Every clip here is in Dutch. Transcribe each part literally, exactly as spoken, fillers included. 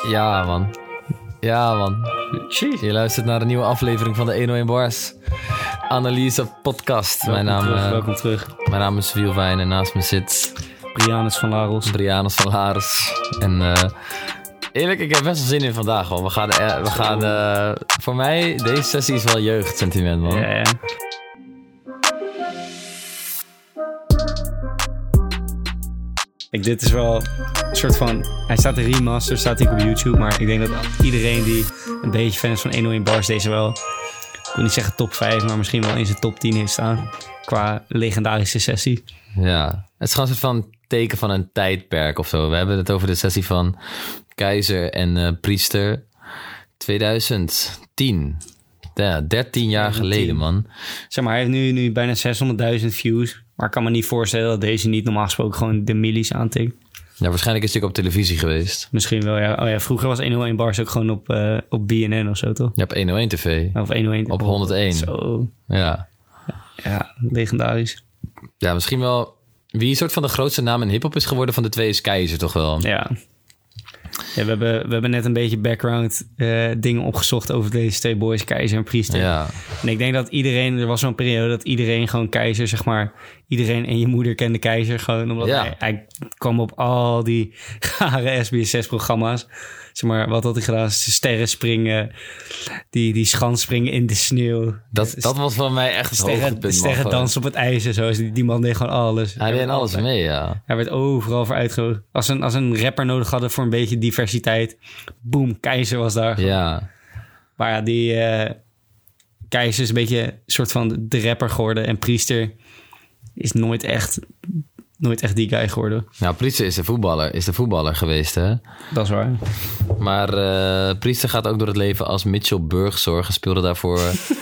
Ja, man. Ja, man. Jeez. Je luistert naar een nieuwe aflevering van de honderdéén Bars Analyse podcast. Welkom mijn naam, terug, uh, welkom terug. Mijn naam is Wielwijn en naast me zit... Brianus van Laros. Brianus van Laros. En uh, eerlijk, ik heb best wel zin in vandaag, man. We gaan... Uh, we gaan uh, voor mij, deze sessie is wel jeugdsentiment, man. Ja, ja. Ik, dit is wel een soort van... Hij staat in remaster, staat hij op YouTube. Maar ik denk dat iedereen die een beetje fan is van honderdéén Bars... deze wel, ik wil niet zeggen top vijf... maar misschien wel in zijn top tien heeft staan. Qua legendarische sessie. Ja, het is gewoon een soort van teken van een tijdperk of zo. We hebben het over de sessie van Keizer en uh, Priester twintig tien. Ja, dertien jaar geleden, man. Zeg maar, hij heeft nu, nu bijna zeshonderdduizend views. Maar ik kan me niet voorstellen dat deze niet normaal gesproken gewoon de millies aantikt. Ja, waarschijnlijk is het ook op televisie geweest. Misschien wel, ja. Oh ja, vroeger was honderdéén Bars ook gewoon op, uh, op B N N of zo, toch? Ja, op honderdéén tv. Of honderdéén Op honderdéén. Zo. Ja. Ja, legendarisch. Ja, misschien wel... Wie een soort van de grootste naam in hiphop is geworden van de twee is Keizer, toch wel? Ja. Ja, we hebben, we hebben net een beetje background uh, dingen opgezocht over deze twee boys, Keizer en Priester. Ja. En ik denk dat iedereen, er was zo'n periode dat iedereen gewoon Keizer, zeg maar, iedereen en je moeder kende Keizer gewoon, omdat Ja. hij, hij kwam op al die gare S B S zes-programma's. Zeg maar, wat had hij gedaan? Sterren springen, die, die schans springen in de sneeuw. Dat, dat was voor mij echt het Sterren, hoogtepunt, sterren man. dansen op het ijs en zo. Die, die man deed gewoon alles. Hij deed alles mee, ja. Hij werd overal voor uitgenodigd. Als een, als een rapper nodig hadden voor een beetje diversiteit. Boom, Keizer was daar. Ja. Maar ja, die uh, Keizer is een beetje een soort van de rapper geworden. En Priester is nooit echt, nooit echt die guy geworden. Nou, Priester is de voetballer, is de voetballer geweest, hè? Dat is waar. Maar uh, Priester gaat ook door het leven als Mitchell Burgzorg. Speelde daarvoor...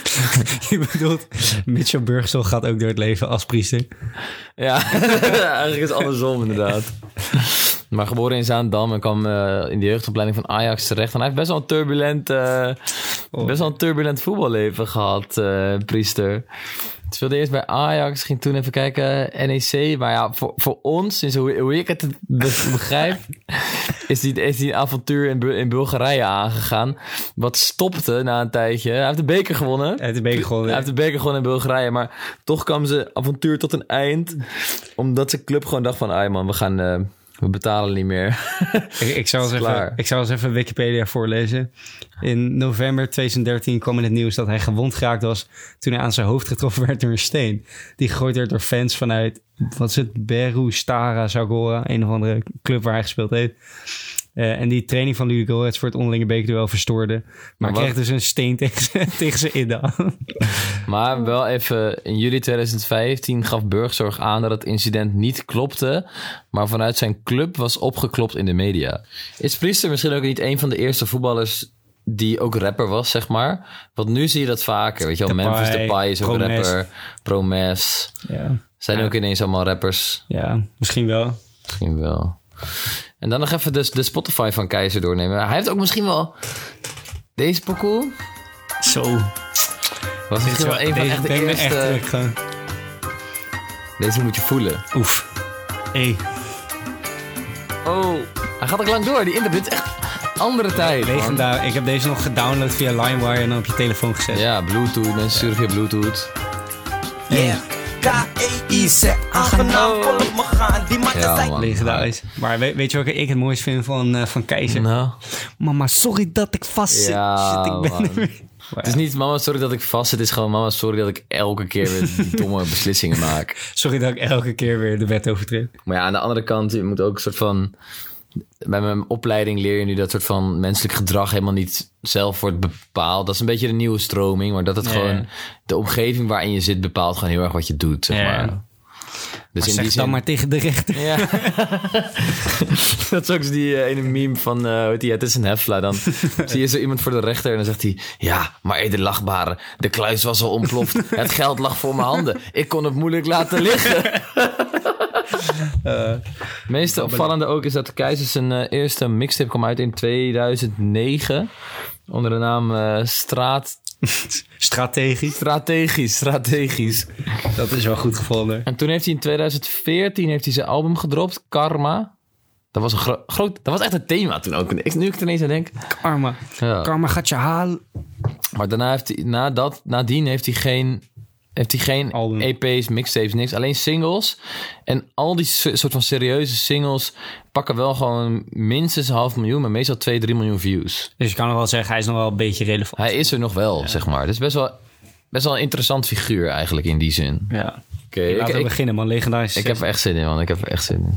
Je bedoelt, Mitchell Burgzorg gaat ook door het leven als Priester. Ja, eigenlijk is het andersom inderdaad. Maar geboren in Zaandam en kwam uh, in de jeugdopleiding van Ajax terecht. En hij heeft best wel een turbulent, uh, oh. best wel een turbulent voetballeven gehad, uh, Priester. Het speelde eerst bij Ajax, ging toen even kijken, N E C. Maar ja, voor, voor ons, sinds hoe, hoe ik het begrijp, is die, is die avontuur in, in Bulgarije aangegaan. Wat stopte na een tijdje. Hij heeft de beker gewonnen. Hij heeft de beker gewonnen. Hij heeft de beker gewonnen in Bulgarije. Maar toch kwam zijn avontuur tot een eind. Omdat zijn club gewoon dacht van, ai man, we gaan... Uh, We betalen niet meer. ik, ik, zal eens even, ik zal eens even Wikipedia voorlezen. In november twintig dertien kwam in het nieuws dat hij gewond geraakt was toen hij aan zijn hoofd getroffen werd door een steen. Die gegooid werd door fans vanuit, wat is het, Beru Stara Zagora, een of andere club waar hij gespeeld heeft. Uh, en die training van Ludogorets voor het onderlinge bekerduel verstoorde. Maar, maar hij kreeg dus een steen tegen, tegen zijn idee aan. Maar wel even, in juli twintig vijftien gaf Burgzorg aan dat het incident niet klopte, maar vanuit zijn club was opgeklopt in de media. Is Priester misschien ook niet een van de eerste voetballers die ook rapper was, zeg maar? Want nu zie je dat vaker, weet je wel. Memphis Depay is ook Promes. rapper. Promes. Ja. Zijn ja. ook ineens allemaal rappers? Ja, misschien wel. Misschien wel. En dan nog even de, de Spotify van Keizer doornemen. Hij heeft ook misschien wel deze pokoe. Zo. Was misschien wel een van echt de eerste... Echt terug, deze moet je voelen. Oef. Hey. Oh, hij gaat ook lang door. Die internet is echt andere tijd. Legendaar. Ik heb deze nog gedownload via LimeWire en dan op je telefoon gezet. Ja, Bluetooth. Mensen sturen via Bluetooth. Yeah. K E I C aangenaam, volop me gaan. Die mannen ja, zijn... Legendarisch. Maar weet, weet je welke ik het mooist vind van, uh, van Keizer? Nou. Mama, sorry dat ik vast zit. Ja, Shit, ik ben er weer. Het is niet mama, sorry dat ik vast zit. Het is gewoon mama, sorry dat ik elke keer weer domme beslissingen maak. Sorry dat ik elke keer weer de wet overtred. Maar ja, aan de andere kant, je moet ook een soort van... Bij mijn opleiding leer je nu dat soort van menselijk gedrag helemaal niet zelf wordt bepaald. Dat is een beetje de nieuwe stroming. Maar dat het ja. gewoon... De omgeving waarin je zit bepaalt gewoon heel erg wat je doet, zeg ja. maar. Dus maar in zeg die zin... dan maar tegen de rechter. Ja. Dat is ook die uh, ene meme van... Uh, weet je, het is een hefla. Dan zie je zo iemand voor de rechter en dan zegt hij... Ja, maar edelachtbare, de kluis was al ontploft. Het geld lag voor mijn handen. Ik kon het moeilijk laten liggen. Uh, het meest opvallende ook is dat Keizer zijn uh, eerste mixtape kwam uit in tweeduizend negen. Onder de naam uh, Straat... Strategisch. Strategisch, strategisch. Dat is wel goed gevonden. En toen heeft hij in tweeduizend veertien heeft hij zijn album gedropt, Karma. Dat was een gro- groot... Dat was echt een thema toen ook. Ik, nu ik er ineens aan denk... Karma. Ja. Karma gaat je halen. Maar daarna heeft hij... Na dat, nadien heeft hij geen... Heeft hij geen Album. E P's, mixtapes, niks. Alleen singles. En al die soort van serieuze singles... pakken wel gewoon minstens een half miljoen... maar meestal twee, drie miljoen views. Dus je kan nog wel zeggen... hij is nog wel een beetje relevant. Hij is er nog wel, ja. zeg maar. Dus best wel, best wel een interessant figuur eigenlijk in die zin. Ja. Oké, okay, laten we ik, beginnen, man. Legendarisch. Ik heb er echt zin in, man. Ik heb er echt zin in.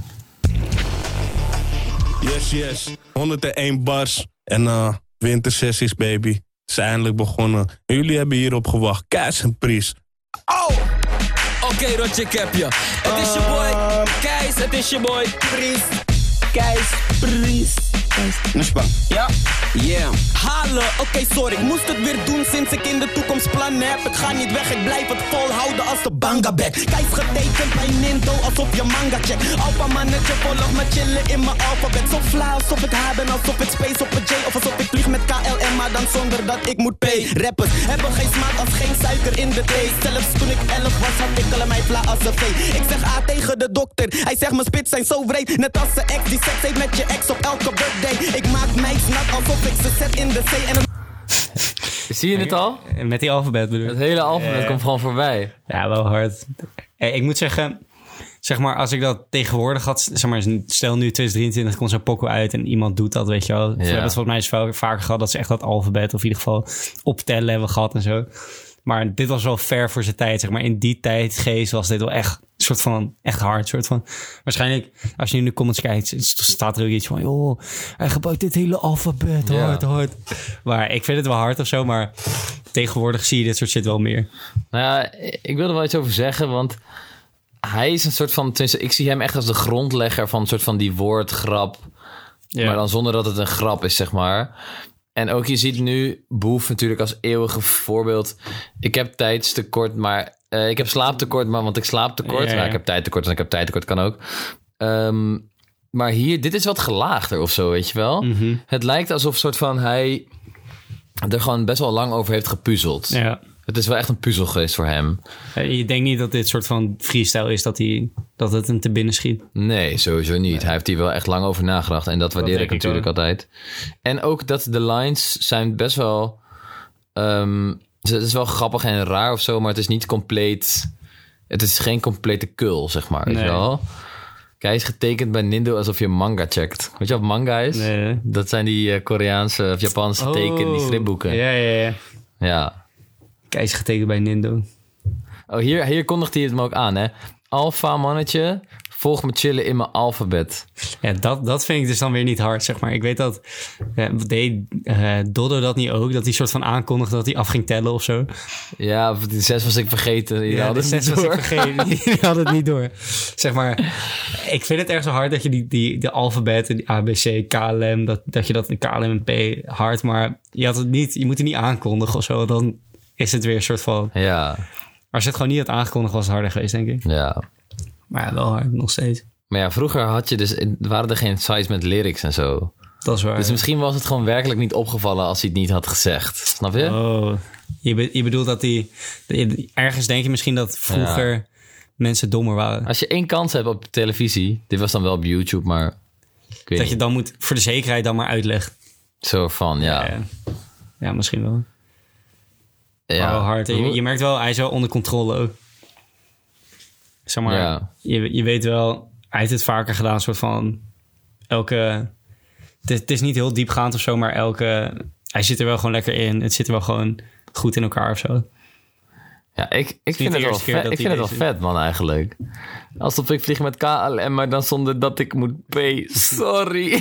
Yes, yes. honderdéén bars. En uh, wintersessies, baby. Het is eindelijk begonnen. En jullie hebben hierop gewacht. Keis en Pries. Oh! Oké, okay, Rotje, ik heb je. Het is je boy, Keis. Het is je boy, Pries. Keis, Pries. Nushbang. Ja? Yeah. Halen, oké, okay, sorry. Ik moest het weer doen sinds ik in de toekomst plannen heb. Ik ga niet weg, ik blijf het volhouden als de bangabek. Keis getekend bij Nindo, alsof je manga check. Alpha mannetje, volg me chillen in mijn alfabet. Zo fly, alsof ik haar ben, alsof ik space op een J. Of alsof ik vlieg met K L M, maar dan zonder dat ik moet pay. Rappers hebben geen smaak als geen suiker in de thee. Zelfs toen ik elf was, had ik al mijn vla als een vee. Ik zeg A tegen de dokter, hij zegt mijn spits zijn zo vreed. Net als de ex die seks heeft met je ex op elke birthday. Ik maak meis nat alsof ik ze zet in de zee en het... Zie je het al? Met die alfabet bedoel ik. Het hele alfabet uh, komt gewoon voorbij. Ja, wel hard. Ik moet zeggen, zeg maar, als ik dat tegenwoordig had... Zeg maar, stel nu twintig drieëntwintig komt zo'n pokoe uit en iemand doet dat, weet je wel. Ja. We hebben het volgens mij eens vaker gehad dat ze echt dat alfabet... of in ieder geval optellen hebben gehad en zo. Maar dit was wel ver voor zijn tijd, zeg maar. In die tijdgeest was dit wel echt... een soort van, echt hard, soort van... Waarschijnlijk, als je nu in de comments kijkt... staat er ook iets van... joh, hij gebruikt dit hele alfabet, hard, ja. hard. Maar ik vind het wel hard of zo... maar tegenwoordig zie je dit soort shit wel meer. Nou ja, ik wil er wel iets over zeggen... want hij is een soort van... tenminste, ik zie hem echt als de grondlegger... van een soort van die woordgrap... Ja. Maar dan zonder dat het een grap is, zeg maar... En ook je ziet nu Boef natuurlijk als eeuwige voorbeeld. Ik heb tijdstekort, maar... Uh, ik heb slaaptekort, maar want ik slaap tekort. Ja, ja. Nou, ik heb tijdtekort en ik heb tijdtekort, kan ook. Um, maar hier, dit is wat gelaagder of zo, weet je wel? Mm-hmm. Het lijkt alsof soort van hij er gewoon best wel lang over heeft gepuzzeld. Ja. Het is wel echt een puzzel geweest voor hem. Je denkt niet dat dit soort van freestyle is dat, hij, dat het hem te binnen schiet? Nee, sowieso niet. Nee. Hij heeft hier wel echt lang over nagedacht. En dat waardeer dat ik natuurlijk ik altijd. En ook dat de lines zijn best wel... Um, het is wel grappig en raar of zo, maar het is niet compleet... Het is geen complete kul, zeg maar. Nee. Weet je wel? Kijk, hij is getekend bij Nindo alsof je manga checkt. Weet je wat manga is? Nee. Dat zijn die uh, Koreaanse of Japanse oh, teken, die stripboeken. Ja, ja, ja. Ja. Kijk, is getekend bij Nindo. Oh, hier, hier kondigt hij het me ook aan, hè. Alpha mannetje, volg me chillen in mijn alfabet. Ja, dat, dat vind ik dus dan weer niet hard, zeg maar. Ik weet dat... Uh, deed uh, Doddo dat niet ook? Dat hij soort van aankondigde dat hij af ging tellen of zo? Ja, de zes was ik vergeten. Die ja, de zes was ik vergeten. Die, die had het niet door. Zeg maar, ik vind het erg zo hard dat je die, die de alfabet, die A B C, K L M, dat, dat je dat in K L M en P hard, maar je, had het niet, je moet het niet aankondigen of zo. Dan is het weer een soort van... Ja. Als je het gewoon niet had aangekondigd, was het harder geweest, denk ik. Ja. Maar ja, wel hard, nog steeds. Maar ja, vroeger had je dus, waren er geen sites met lyrics en zo. Dat is waar. Dus ja. misschien was het gewoon werkelijk niet opgevallen als hij het niet had gezegd. Snap je? Oh, je, be- je bedoelt dat hij... Ergens denk je misschien dat vroeger ja. mensen dommer waren. Als je één kans hebt op televisie, dit was dan wel op YouTube, maar... Ik weet dat niet. Je dan moet voor de zekerheid dan maar uitleggen. Zo van, ja. Ja, ja. ja misschien wel. Ja. Maar wel hard. Je, je merkt wel, hij is wel onder controle ook. Zeg maar, ja. je, je weet wel, hij heeft het vaker gedaan, een soort van elke... Het is, het is niet heel diepgaand of zo, maar elke... Hij zit er wel gewoon lekker in. Het zit er wel gewoon goed in elkaar of zo. Ja, ik, ik vind, het wel, vet, ik vind het wel vet, man, eigenlijk. Alsof ik vlieg met K L M, maar dan zonder dat ik moet pay. Sorry.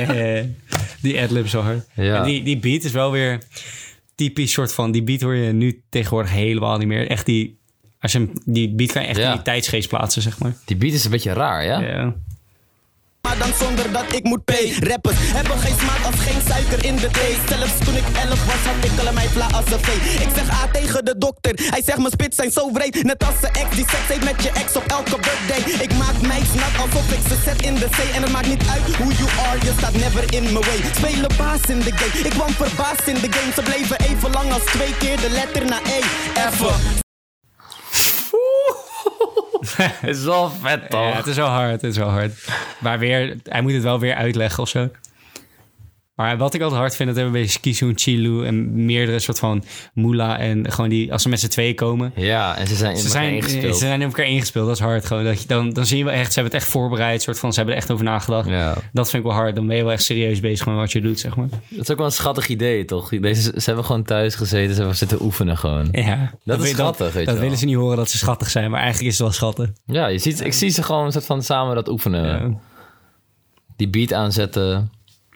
Die adlib zo hard. Ja. En die, die beat is wel weer typisch soort van... Die beat hoor je nu tegenwoordig helemaal niet meer. Echt die... Als je hem, die beat kan je echt ja. in die tijdsgeest plaatsen, zeg maar. Die beat is een beetje raar, ja? Ja. Maar dan zonder dat ik moet pay. Rappers hebben geen smaak als geen suiker in de thee. Zelfs toen ik elf was, had ik al mijn vla als een vee. Ik zeg A tegen de dokter, hij zegt mijn spits zijn zo vreed. Net als de ex die seks heeft met je ex op elke birthday. Ik maak meis nat alsof ik ze zet in de zee. En het maakt niet uit hoe you are, je staat never in my way. Spelen baas in de game, ik kwam verbaasd in de game. Ze bleven even lang als twee keer de letter na E. Even. Het is wel vet, toch? Ja, het is wel hard, het is wel hard. Maar weer, hij moet het wel weer uitleggen of zo. Maar wat ik altijd hard vind, dat hebben we bij Kizoon, Chilu en meerdere soort van Mula en gewoon die, als ze met z'n tweeën komen. Ja, en ze zijn in ze elkaar zijn, ingespeeld. Ze zijn in elkaar ingespeeld, dat is hard gewoon. Dat je, dan, dan zie je wel echt, ze hebben het echt voorbereid, soort van, ze hebben er echt over nagedacht. Ja. Dat vind ik wel hard, dan ben je wel echt serieus bezig met wat je doet, zeg maar. Dat is ook wel een schattig idee, toch? Deze, ze hebben gewoon thuis gezeten, ze hebben zitten oefenen gewoon. Ja, dat, dat is schattig, dat, weet je Dat wel. willen ze niet horen dat ze schattig zijn, maar eigenlijk is het wel schattig. Ja, je ziet, ik zie ze gewoon een soort van samen dat oefenen. Ja. Die beat aanzetten.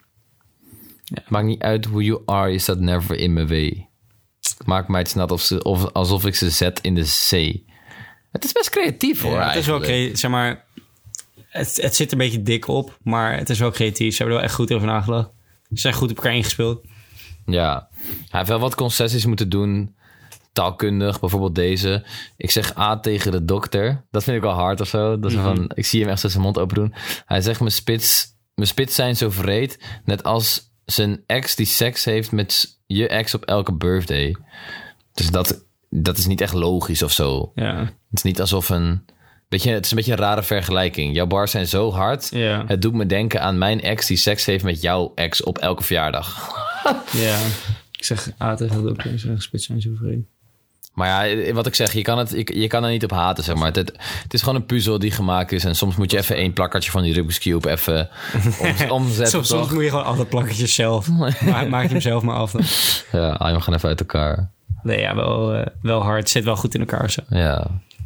Ja. Maakt niet uit who you are, je staat never in my way. Maakt mij het net of ze, of, alsof ik ze zet in de zee. Het is best creatief hoor. Ja, het is wel creatief, zeg maar. Het, het zit een beetje dik op, maar het is wel creatief. Ze hebben er wel echt goed over nagedacht. Ze zijn goed op elkaar ingespeeld. Ja, hij heeft wel wat concessies moeten doen. Taalkundig, bijvoorbeeld deze. Ik zeg A tegen de dokter. Dat vind ik wel hard of zo. Dat is mm-hmm. van, ik zie hem echt zo zijn mond open doen. Hij zegt, mijn spits, mijn spits zijn zo vreed. Net als zijn ex die seks heeft met je ex op elke birthday. Dus dat, dat is niet echt logisch of zo. Ja. Het is niet alsof een... Weet je, het is een beetje een rare vergelijking. Jouw bars zijn zo hard. Ja. Het doet me denken aan mijn ex die seks heeft met jouw ex op elke verjaardag. Ja. Ik zeg A tegen de dokter. Ik zeg spits zijn zo vreed. Maar ja, wat ik zeg, je kan, het, je, je kan er niet op haten, zeg maar. Het, het is gewoon een puzzel die gemaakt is. En soms moet je even één plakkertje van die Rubik's Cube even om, omzetten. soms, soms moet je gewoon alle plakkertjes zelf. Maar maak je hem zelf maar af dan. Ja, haal je hem gewoon even uit elkaar. Nee, ja, wel, uh, wel hard. Het zit wel goed in elkaar zo. Ja.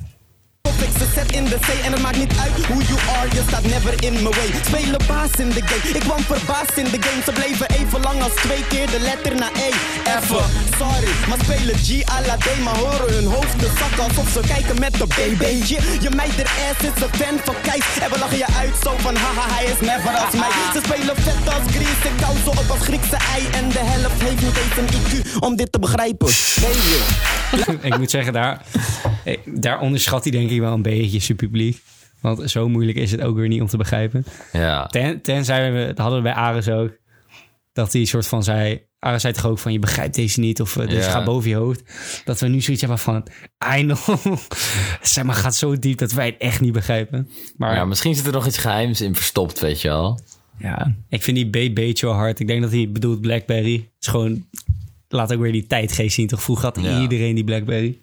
Ze zet in de zee en het maakt niet uit hoe you are, je staat never in my way. Spelen baas in de game, ik kwam verbaasd in de game. Ze bleven even lang als twee keer de letter na E. Even, sorry, maar spelen G à la D. Maar horen hun hoofden zakken alsof ze kijken met de baby'tje. Je meid er ass is een fan van Keis. En we lachen je uit zo van haha, hij is never als mij. Ze spelen vet als Grease, ik kou ze op als Griekse ei. En de helft heeft niet eens een I Q om dit te begrijpen. Baby. Ik moet zeggen, daar, daar onderschat hij denk ik wel een beetje zijn publiek. Want zo moeilijk is het ook weer niet om te begrijpen. Ja. Ten, tenzij we, dat hadden we bij Ares ook, dat hij soort van zei, Ares zei toch ook van, je begrijpt deze niet, of dus ja. Ga boven je hoofd. Dat we nu zoiets hebben van, I know. Zeg maar, gaat zo diep dat wij het echt niet begrijpen. Maar ja, misschien zit er nog iets geheims in verstopt, weet je wel. Ja, ik vind die B-beetje wel hard. Ik denk dat hij bedoelt Blackberry. Het is gewoon, laat ook weer die tijdgeest zien. Toch vroeger had ja. iedereen die Blackberry.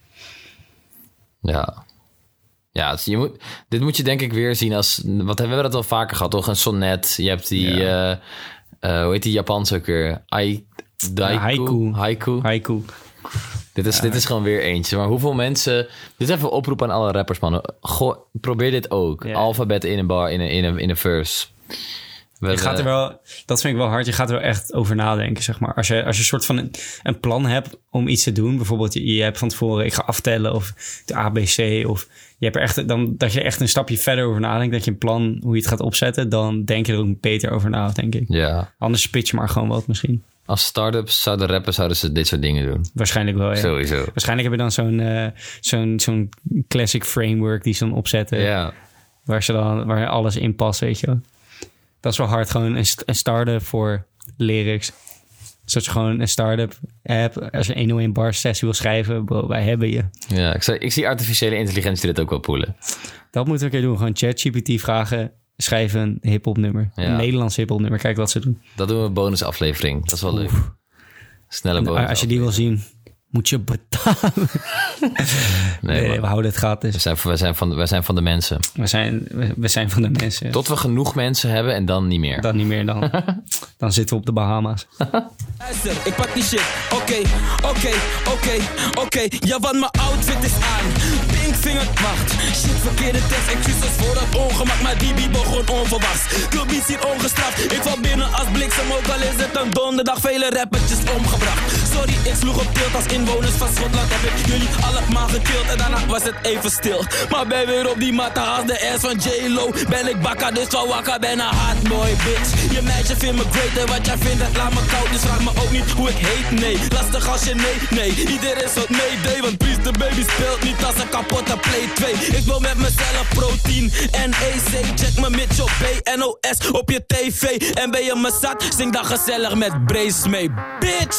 Ja. Ja, je moet, dit moet je denk ik weer zien als... Wat hebben we dat al vaker gehad, toch? Een sonnet. Je hebt die... Ja. Uh, uh, hoe heet die Japans ook weer? Ai, daiku, ja, haiku. Haiku. Haiku. Dit is, ja. dit is gewoon weer eentje. Maar hoeveel mensen... Dit is even een oproep aan alle rappers, man. Goh, probeer dit ook. Ja. Alfabet in een bar, in een, in een, in een verse. We, je gaat er wel, dat vind ik wel hard. Je gaat er wel echt over nadenken, zeg maar. Als je, als je een soort van een, een plan hebt om iets te doen. Bijvoorbeeld, je, je hebt van tevoren, ik ga aftellen of de A B C. Of je hebt er echt, dan, dat je echt een stapje verder over nadenkt. Dat je een plan, hoe je het gaat opzetten. Dan denk je er ook beter over na, denk ik. Ja. Anders pitch je maar gewoon wat misschien. Als start-ups zouden rappen, zouden ze dit soort dingen doen. Waarschijnlijk wel, ja. Sowieso. Waarschijnlijk heb je dan zo'n, uh, zo'n, zo'n classic framework die ze dan opzetten. Ja. Waar, ze dan, waar alles in past, weet je wel. Dat is wel hard, gewoon een, een start-up voor lyrics. Zodat je gewoon een start-up hebt. Als je een oh één bar sessie wil schrijven, bro, wij hebben je. Ja, ik, zou, ik zie artificiële intelligentie dit ook wel poelen. Dat moeten we een keer doen. Gewoon ChatGPT vragen, schrijven een hip-hop nummer. Ja. Een Nederlands hip-hop nummer, kijk wat ze doen. Dat doen we een bonusaflevering. Dat is wel Oef. leuk. Snelle bonus. Als je die wil zien, moet je betalen. nee, nee we houden het gratis. We zijn, we, zijn van, we zijn van de mensen. We zijn, we, we zijn van de mensen. Tot we genoeg mensen hebben en dan niet meer. Dan niet meer, dan, dan zitten we op de Bahama's. Luister, ik pak die shit. Oké, oké, oké, oké. Ja, want mijn outfit is aan. Pinkvinger, wacht. Shit, verkeerde tekst. Excuses voor dat ongemak, maar die beat begon onverwachts. Club is hier ongestraft. Ik val binnen als bliksem, ook al is het een donderdag. Vele rappertjes omgebracht. Sorry, ik sloeg op tilt als inwoners van Schotland. Heb ik jullie allemaal gechillt en daarna was het even stil. Maar ben weer op die matta als de ass van J-Lo. Ben ik bakka, dus van wakka, ben een hot boy, bitch. Je meisje vindt me great en wat jij vindt, dat laat me koud. Dus vraag me ook niet hoe ik heet, nee. Lastig als je nee, nee. Iedereen soort meedeed, want Priest de Baby speelt niet als een kapotte Play twee. Ik wil met mezelf protein en E C. Check me Mitch op B N O S op je tv. En ben je me zat, zing dan gezellig met Brace mee, bitch.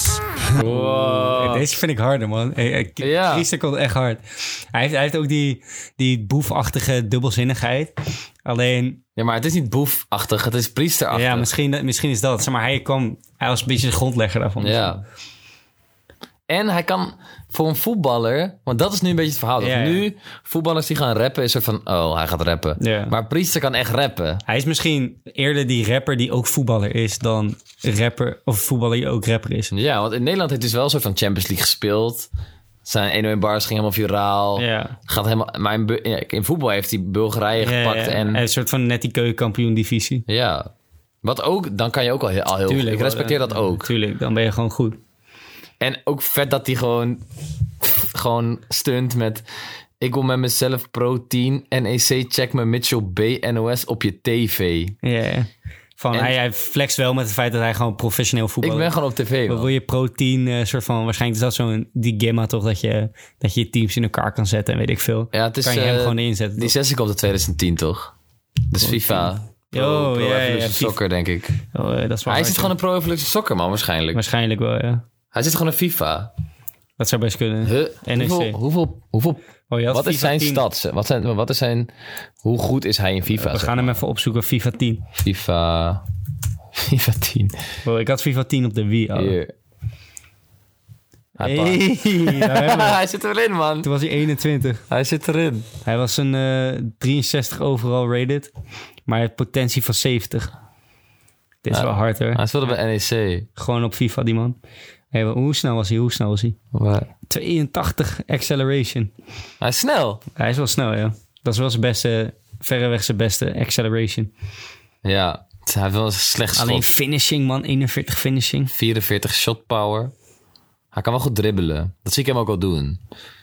Wow. Deze vind ik harder, man. Ja. Priester komt echt hard. Hij heeft, hij heeft ook die, die boefachtige dubbelzinnigheid. Alleen... Ja, maar het is niet boefachtig, het is priesterachtig. Ja, misschien, misschien is dat. Zeg maar, hij, kwam, hij was een beetje de grondlegger daarvan. Ja. En hij kan voor een voetballer... Want dat is nu een beetje het verhaal. Dat Ja, ja. Nu, voetballers die gaan rappen... is er van, oh, hij gaat rappen. Ja. Maar Priester kan echt rappen. Hij is misschien eerder die rapper die ook voetballer is... dan rapper of voetballer die ook rapper is. Ja, want in Nederland heeft hij dus wel een soort van Champions League gespeeld. Zijn één-nul bars ging helemaal viraal. Ja. Gaat helemaal, maar in, Bu- in voetbal heeft hij Bulgarije Ja, gepakt. ja. En, Hij is een soort van net die keukenkampioen divisie. ja. Wat ook, dan kan je ook al heel, al heel Tuurlijk, ik respecteer wel, dat ja, ook. Tuurlijk, dan ben je gewoon goed. En ook vet dat hij gewoon, gewoon stunt met... Ik wil met mezelf pro tien. N E C, check me Mitchell B. N O S op je tv. Ja, ja. Van, En- hij, hij flext wel met het feit dat hij gewoon professioneel Ik voetballer ben is. gewoon op tv, Wat man. wil je pro tien, eh, soort van... Waarschijnlijk is dat zo'n die gimma toch... Dat je, dat je je teams in elkaar kan zetten en weet ik veel. Ja, het is, kan je hem eh, gewoon inzetten. Die toch? sessie komt in twintig tien, toch? Dus FIFA. Pro, Oh, pro ja, ja, Evolution FIFA. Soccer, denk ik. Oh, eh, dat is wel Hij hard, zit gewoon in Pro Evolution Soccer, man, waarschijnlijk. Waarschijnlijk wel, ja. Hij zit gewoon in FIFA. Dat zou best kunnen. Huh? N E C. Hoeveel, hoeveel, hoeveel Oh, je had wat is FIFA zijn tien. stats? Wat, zijn, wat is zijn... Hoe goed is hij in FIFA? We zeg gaan hem maar? even opzoeken. FIFA tien. FIFA... FIFA tien. Oh, ik had FIFA tien op de Wii. Oh. Hier. Hij, Hey, pakt- daar hebben we het. hij zit erin, man. Toen was hij eenentwintig. Hij zit erin. Hij was een eh, drieënzestig overal rated. Maar hij heeft potentie van zeventig. Dit is Ja. wel hard, hoor. Hij speelde bij N E C. Gewoon op FIFA, die man. Hey, hoe snel was hij? Hoe snel was hij? Maar tweeëntachtig acceleration. hij is snel. Hij is wel snel, ja. Dat is wel zijn beste, verreweg zijn beste acceleration. Ja, hij heeft wel een slecht schot. Alleen finishing, man. eenenveertig finishing. vierenveertig shot power. Hij kan wel goed dribbelen. Dat zie ik hem ook al doen.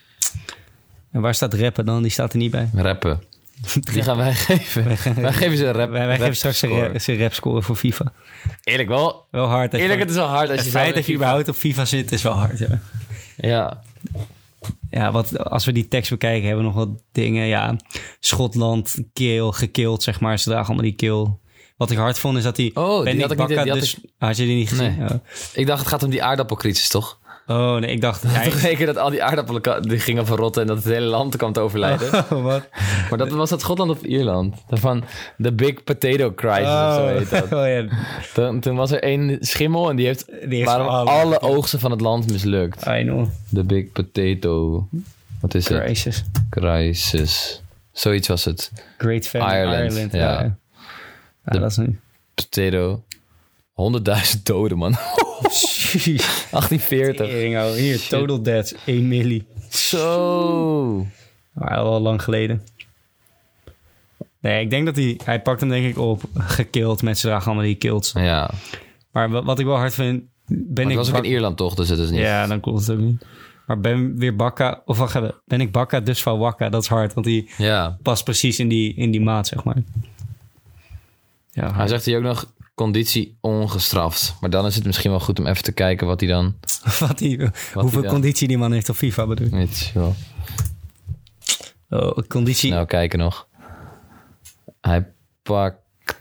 En waar staat rappen dan? Die staat er niet bij. Rappen. Die gaan wij geven. Wij geven ze een rap. Wij, wij geven straks zijn, rapscore. ra- zijn rapscore voor FIFA. Eerlijk wel. Wel hard. dat je Eerlijk, het gewoon- is wel hard als je Het zelf feit dat je in FIFA- überhaupt op FIFA zit, is wel hard, ja. Ja. Ja, wat, als we die tekst bekijken, hebben we nog wat dingen. Ja, Schotland, keel, gekild, zeg maar. Ze dragen allemaal die keel. Wat ik hard vond, is dat die... Oh, die Benny had ik niet- Bakka die had dus, ik- had je die niet gezien? Nee. Oh. Ik dacht, het gaat om die aardappelcrisis, toch? Oh, nee, ik dacht... Toch Hij, een keer dat al die aardappelen ka- die gingen verrotten en dat het hele land kwam te overlijden. oh, wat? Maar dat was dat Schotland of Ierland? Van de Big Potato Crisis of zo heet dat. Oh, ja. Toen, toen was er één schimmel en die heeft, Die heeft waarom alle- alle oogsten van het land mislukt. I know. De Big Potato... Wat is het? Crisis. Crisis. Zoiets was het. Great Family Ireland, Ireland. ja. ja. ja. Ja, dat is nu... Potato. honderdduizend doden, man. achttien veertig. Tering, ouwe. Hier, total deaths, één milli. Zo. Maar al lang geleden. Nee, ik denk dat hij... Hij pakt hem denk ik op, gekild met z'n dragen allemaal die kills. Ja. Maar wat, wat ik wel hard vind... Ben Maar het ik was ook Bak- in Ierland toch, dus het is niet... Ja, dan klopt het ook niet. Maar ben weer Bakka... Of wacht even. Ben ik Bakka, dus van Wakka. Dat is hard, want die Ja. past precies in die, in die maat, zeg maar. Ja, Hij hard. zegt hier ook nog conditie ongestraft. Maar dan is het misschien wel goed om even te kijken wat hij dan... Wat die, hoeveel hij dan- conditie die man heeft op FIFA, bedoel ik. Weet je wel. Oh, conditie... Nou, kijken nog. Hij pakt...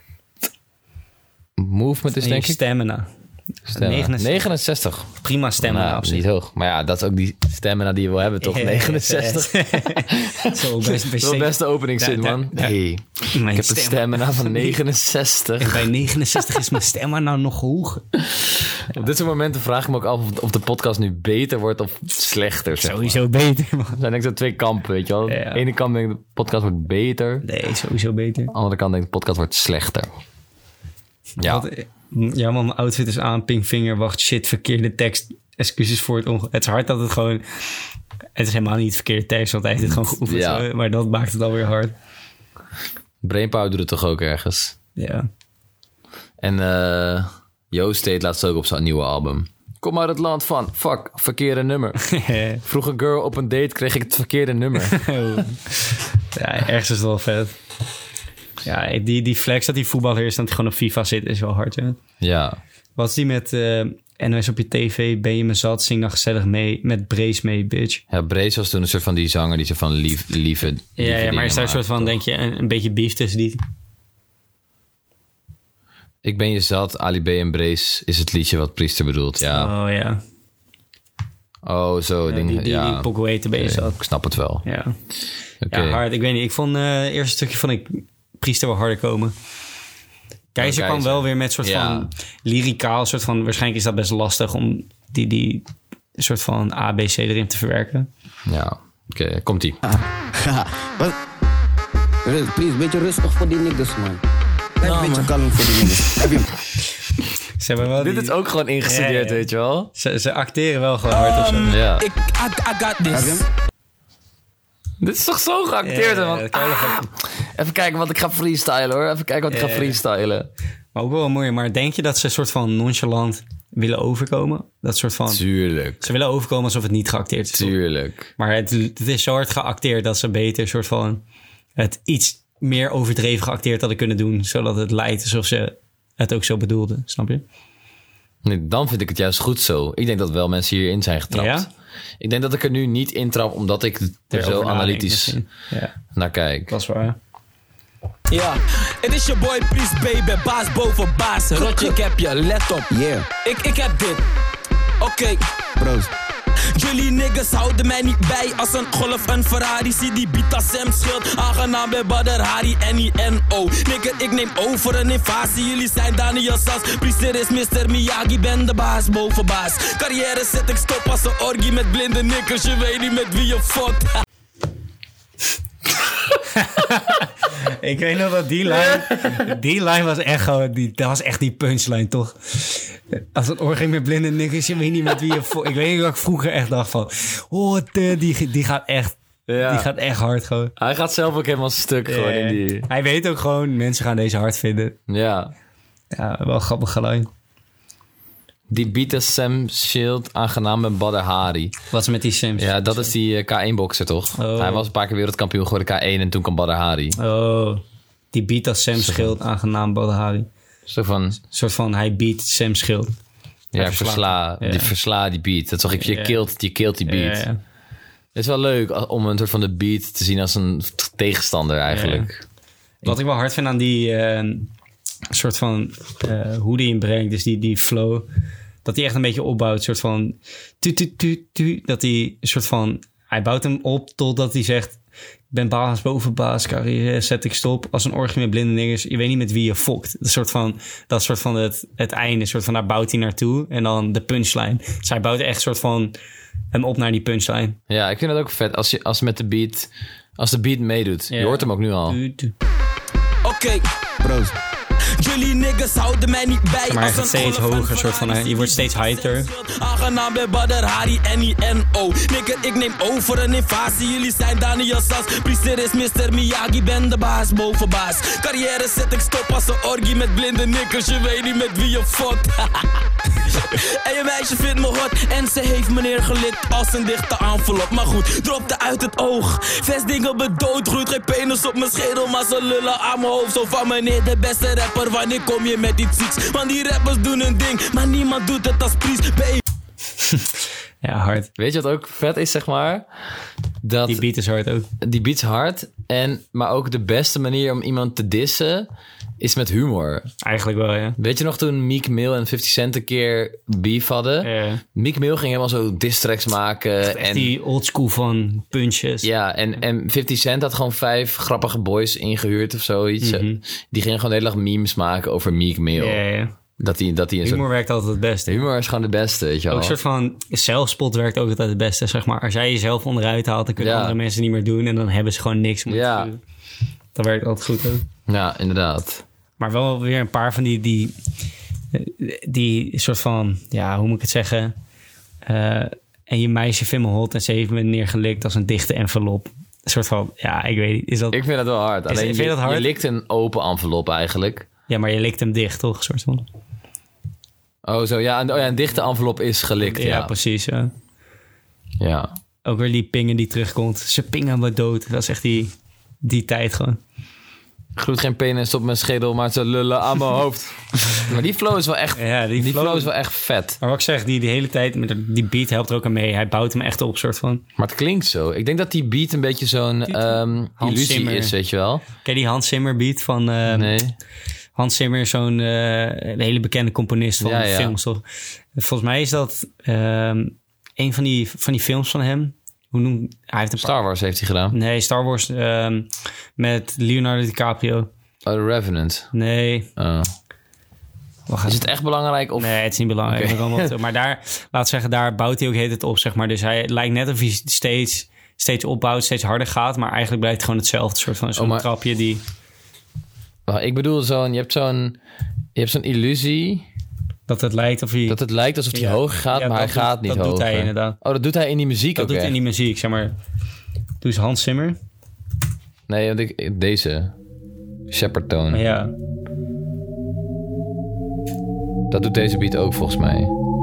Movement is en denk je ik... stamina. Stamina. negenenzestig. negenenzestig. Prima stamina Nou, op zich. niet hoog. Maar ja, dat is ook die stamina die je wil hebben, toch? negenenzestig. Zo, best, best Dat is de beste opening zin, Da- da- man. da- Hey, Mijn ik heb een stamina van negenenzestig. Bij negenenzestig is mijn stemma nou nog hoog. Op dit soort momenten vraag ik me ook af of- of de podcast nu beter wordt of slechter. Zeg maar. Sowieso beter, man. Er zijn denk ik zo twee kampen, weet je wel. Ja. Aan de ene kant denk ik de podcast wordt beter. Nee, sowieso beter. Aan de andere kant denk ik de podcast wordt slechter. Ja. Wat, ja, man, mijn outfit is aan. Pinkvinger, wacht, shit, verkeerde tekst. Excuses voor het ongeluk. Het is hard dat het gewoon... Het is helemaal niet verkeerde tekst, want hij heeft het gewoon geoefend. Ja. Zo, maar dat maakt het alweer hard. Brainpower doet het toch ook ergens. Ja. En eh Joost deed laatst ook op zijn nieuwe album. Kom uit het land van, fuck, verkeerde nummer. Vroeg een girl op een date, kreeg ik het verkeerde nummer. Ja, ergens is het wel vet. Ja, die, die flex dat die voetballer is, dat hij gewoon op FIFA zit, is wel hard, hè? Ja. Wat is die met uh, N O S op je tv? Ben je me zat? Zing dan gezellig mee. Met Brace mee, bitch. Ja, Brace was toen een soort van die zanger die zo van lief, lieve, lieve Ja, ja, maar is daar een dingen soort van, maakte, denk je, een, een beetje beef tussen die? Ik ben je zat, Ali B en Brace is het liedje wat Priester bedoelt. Ja, Oh ja. Oh, zo. Uh, ding, die die, ja. die Pogoete bezig okay, had. Ik snap het wel. Ja, Okay. ja hard. Ik weet niet. Ik vond uh, het eerste stukje van ik Priester wel harder komen. Keizer oh, kwam wel weer met soort ja. van lyricaal, soort van waarschijnlijk is dat best lastig om die, die soort van A, B, C erin te verwerken. Ja, oké, okay, komt-ie. Wat? Please, beetje rustig voor die niggas, man. Blijf een beetje kalm voor die niggas. Heb je... Ze hebben wel Dit die... is ook gewoon ingestudeerd, ja, ja. weet je wel? Ze, ze acteren wel gewoon hard of zo. Ja. Ik, I, I got this. Dit is toch zo geacteerd, Ja, ja, man. dat kan je Ah, even kijken wat ik ga freestylen, hoor. Even kijken wat ik Ja, ga ja. freestylen. Maar ook wel mooi. Maar denk je dat ze een soort van nonchalant willen overkomen? Dat soort van... Tuurlijk. Ze willen overkomen alsof het niet geacteerd is. Tuurlijk. Maar het, het is zo hard geacteerd dat ze beter soort van het iets meer overdreven geacteerd hadden kunnen doen. Zodat het lijkt alsof ze het ook zo bedoelden. Snap je? Nee, dan vind ik het juist goed zo. Ik denk dat wel mensen hierin zijn getrapt. Ja? Ik denk dat ik er nu niet intrap omdat ik er Erover zo nadenk analytisch misschien. Ja, naar kijk. dat is waar. Ja, het is je boy Priest baby, baas boven baas. Rotje, ik heb je, let op. Yeah, Ik, ik heb dit. Oké, okay. proost. Jullie niggas houden mij niet bij als een golf, een Ferrari. Zie die beat als Sam Schild. Aangenaam bij Badr Hari, N I N O. Nigger, ik neem over een invasie. Jullie zijn Daniel Sans. Priester is mister Miyagi, ben de baas boven baas. Carrière zet ik stop als een orgie met blinde nikkers. Je weet niet met wie je fuckt. Ik weet nog dat die line... Die line was echt gewoon... Die, dat was echt die punchline, toch? Als het oorging met blinde niggers, je weet niet met wie je... Vo- ik weet niet wat ik vroeger echt dacht van... Oh, de, die, die gaat echt... Ja. Die gaat echt hard gewoon. Hij gaat zelf ook helemaal stuk gewoon in die... Hij weet ook gewoon... Mensen gaan deze hard vinden. Ja. Ja, wel grappig geluid. Die beat is Sam Shield, aangenaam met Badr Hari. Wat is met die Sims? Ja, dat is die uh, K één-bokser, toch? Oh. Hij was een paar keer wereldkampioen geworden, K één, en toen kwam Badr Hari. Oh, die beat als Sam Schild, aangenaam Badr Hari. Zo van, Een soort van, hij beat Sam Schild. ja, Hij versla, Ja. die, versla die beat. Dat zag ik, je, Ja. killt, je killt die beat. Ja, ja. Het is wel leuk om een soort van de beat te zien als een tegenstander eigenlijk. Wat ik wel hard vind aan die uh, soort van uh, hoe die inbrengt, dus die, die flow, dat hij echt een beetje opbouwt, soort van tu, tu, tu, tu, dat hij een soort van, hij bouwt hem op totdat hij zegt, ik ben baas boven baas, carrière zet ik stop, als een orgie met blinde dingers, je weet niet met wie je fokt. Dat soort van, dat soort van het, het einde, soort van daar bouwt hij naartoe en dan de punchline. Dus hij bouwt echt soort van hem op naar die punchline. Ja, ik vind het ook vet als, je, als met de beat, als de beat meedoet. Ja. Je hoort hem ook nu al. Tu, tu. Oké, okay. Proost. Jullie niggas houden mij niet bij. Maar hij als gaat een steeds golf, hoger, een soort van, Ferrari. je wordt steeds hyper. Aangenaam bij Badr Hari, N I N O. Nigger, ik neem over een invasie. Jullie zijn Daniel Sans. Priester is mister Miyagi, ben de baas boven baas. Carrière zet ik stop als een orgie met blinde nikkers. Je weet niet met wie je fuckt. En je meisje vindt me hot en ze heeft me neergelikt als een dichte envelop. Maar goed, dropte uit het oog. Vestdingen bedood, groeit geen penis op mijn schedel, maar ze lullen aan mijn hoofd. Zo van meneer de beste rapper, wanneer kom je met iets zieks? Want die rappers doen een ding, maar niemand doet het als Priest, baby. Ja, hard. Weet je wat ook vet is, zeg maar? Dat Die beat is hard ook. die beat is hard, en, maar ook de beste manier om iemand te dissen is met humor. Eigenlijk wel, ja. Weet je nog toen Meek Mill en fifty Cent een keer beef hadden? Ja. Meek Mill ging helemaal zo diss tracks maken. Echt En, die oldschool van punches. ja, en, en fifty Cent had gewoon vijf grappige boys ingehuurd of zoiets. Mhm. Die gingen gewoon de hele dag memes maken over Meek Mill. Ja, ja. Dat hij dat die een Humor soort... werkt altijd het beste. Humor is gewoon de beste, weet je wel. Ook een soort van zelfspot werkt ook altijd het beste, zeg maar. Als jij jezelf onderuit haalt, dan kunnen Ja. andere mensen niet meer doen. En dan hebben ze gewoon niks om Ja. te doen. Dat werkt altijd goed ook. Ja, inderdaad. Maar wel weer een paar van die... Die, die soort van... Ja, hoe moet ik het zeggen? Uh, en je meisje vindt me hot en ze heeft me neergelikt als een dichte envelop. Een soort van... Ja, ik weet niet. Is dat... Ik vind dat wel hard. Alleen vind je je, dat hard? je likt een open envelop eigenlijk. Ja, maar je likt hem dicht, toch? Een soort van... Oh, zo. Ja, een, oh ja, een dichte envelop is gelikt. Ja, Ja, precies. Ja. ja. Ook weer die pingen die terugkomt. Ze pingen me dood. Dat is echt die, die tijd gewoon. Groeit geen penis op mijn schedel, maar ze lullen aan mijn hoofd. Maar die flow is wel echt, Ja, die die flow- flow is wel echt vet. Maar wat ik zeg, die, die hele tijd, met die beat helpt er ook aan mee. Hij bouwt hem echt op, soort van. Maar het klinkt zo. Ik denk dat die beat een beetje zo'n ehm, Hans illusie Zimmer. is, weet je wel. Ken je die Hans Zimmer beat van... Uh, Nee. Hans Zimmer is zo'n uh, een hele bekende componist van Ja, ja. films, toch? Volgens mij is dat... Um, een van die, van die films van hem. Hoe noemt hij? Heeft een Star Wars heeft hij gedaan. Nee, Star Wars um, met Leonardo DiCaprio. Oh, The Revenant. Nee. Oh. Wacht, is het echt belangrijk? Of? Nee, het is niet belangrijk. Okay. Maar daar, laat zeggen, daar bouwt hij ook heet het op, zeg maar. Dus hij lijkt net of hij steeds, steeds opbouwt, steeds harder gaat. Maar eigenlijk blijft het gewoon hetzelfde soort van zo'n oh, maar... trapje die... Wacht, ik bedoel zo'n, je hebt zo'n, je hebt zo'n illusie... Dat het lijkt of hij... Dat het lijkt alsof hij ja. hoger gaat, ja, maar hij doet, gaat niet dat hoger. Dat doet hij inderdaad. Oh, dat doet hij in die muziek dat ook Dat doet echt. in die muziek, zeg maar. Doe eens Hans Zimmer. Nee, want ik, deze. Shepard Tone. Ja. Dat doet deze beat ook volgens mij.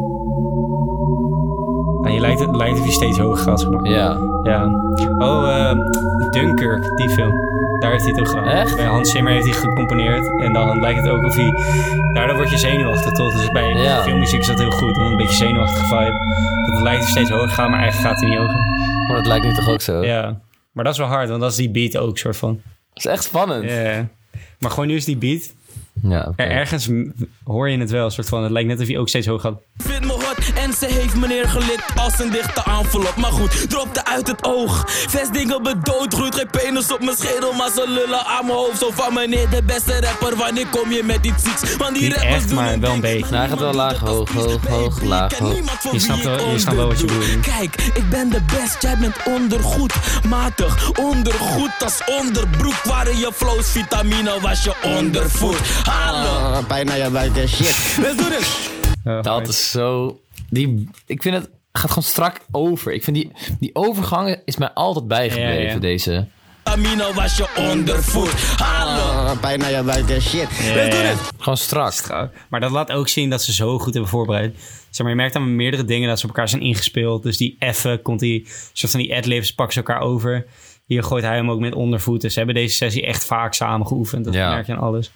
En je lijkt, het lijkt of je steeds hoger gaat, zeg maar. Ja. Ja. Oh, uh, Dunkirk, die film. Daar heeft hij het ook gedaan. Echt? Bij Hans Zimmer heeft hij gecomponeerd. En dan lijkt het ook of hij... Daardoor word je zenuwachtig, toch? Dus bij ja. filmmuziek is dat heel goed. Dan een beetje zenuwachtige vibe. Dat het lijkt of steeds hoger gaat, maar eigenlijk gaat hij niet hoger. Maar dat lijkt nu toch ook zo? Ja. Maar dat is wel hard, want dat is die beat ook, soort van. Dat is echt spannend. Ja. Yeah. Maar gewoon nu is die beat... Ja, okay. Ergens hoor je het wel, soort van. Het lijkt net of hij ook steeds hoog gaat. Vindt me hot en ze heeft me neergelikt als een dichte envelop. Maar goed, dropte uit het oog. Vestdingen bedoodgroeit, geen penis op mijn schedel, maar ze lullen aan mijn hoofd. Zo van meneer de beste rapper, wanneer kom je met die zieks? Want die niet rappers echt, maar wel een beetje. Nou, hij gaat wel laag, hoog, hoog, hoog, laag, hoog. Je snapt wel, je snapt wel wat je bedoelt. Kijk, ik ben de best, jij bent ondergoed. Matig, ondergoed als onderbroek. Waren je flows, vitamine was je ondervoed. Hallo. Bijna je buik en shit. Let's do this. Uh, dat is zo... Die, ik vind het gaat gewoon strak over. Ik vind die, die overgang is mij altijd bijgebleven, ja, ja. deze. Amino was je ondervoet. Hallo. Uh, bijna je buik en shit. Ja, Let's do this. Gewoon strak. strak. Maar dat laat ook zien dat ze zo goed hebben voorbereid. Zeg maar, je merkt aan meerdere dingen dat ze op elkaar zijn ingespeeld. Dus die effen, komt die soort van die adlibs, pakken ze elkaar over. Hier gooit hij hem ook met ondervoet. Dus ze hebben deze sessie echt vaak samen geoefend. Dat ja. merk je aan alles.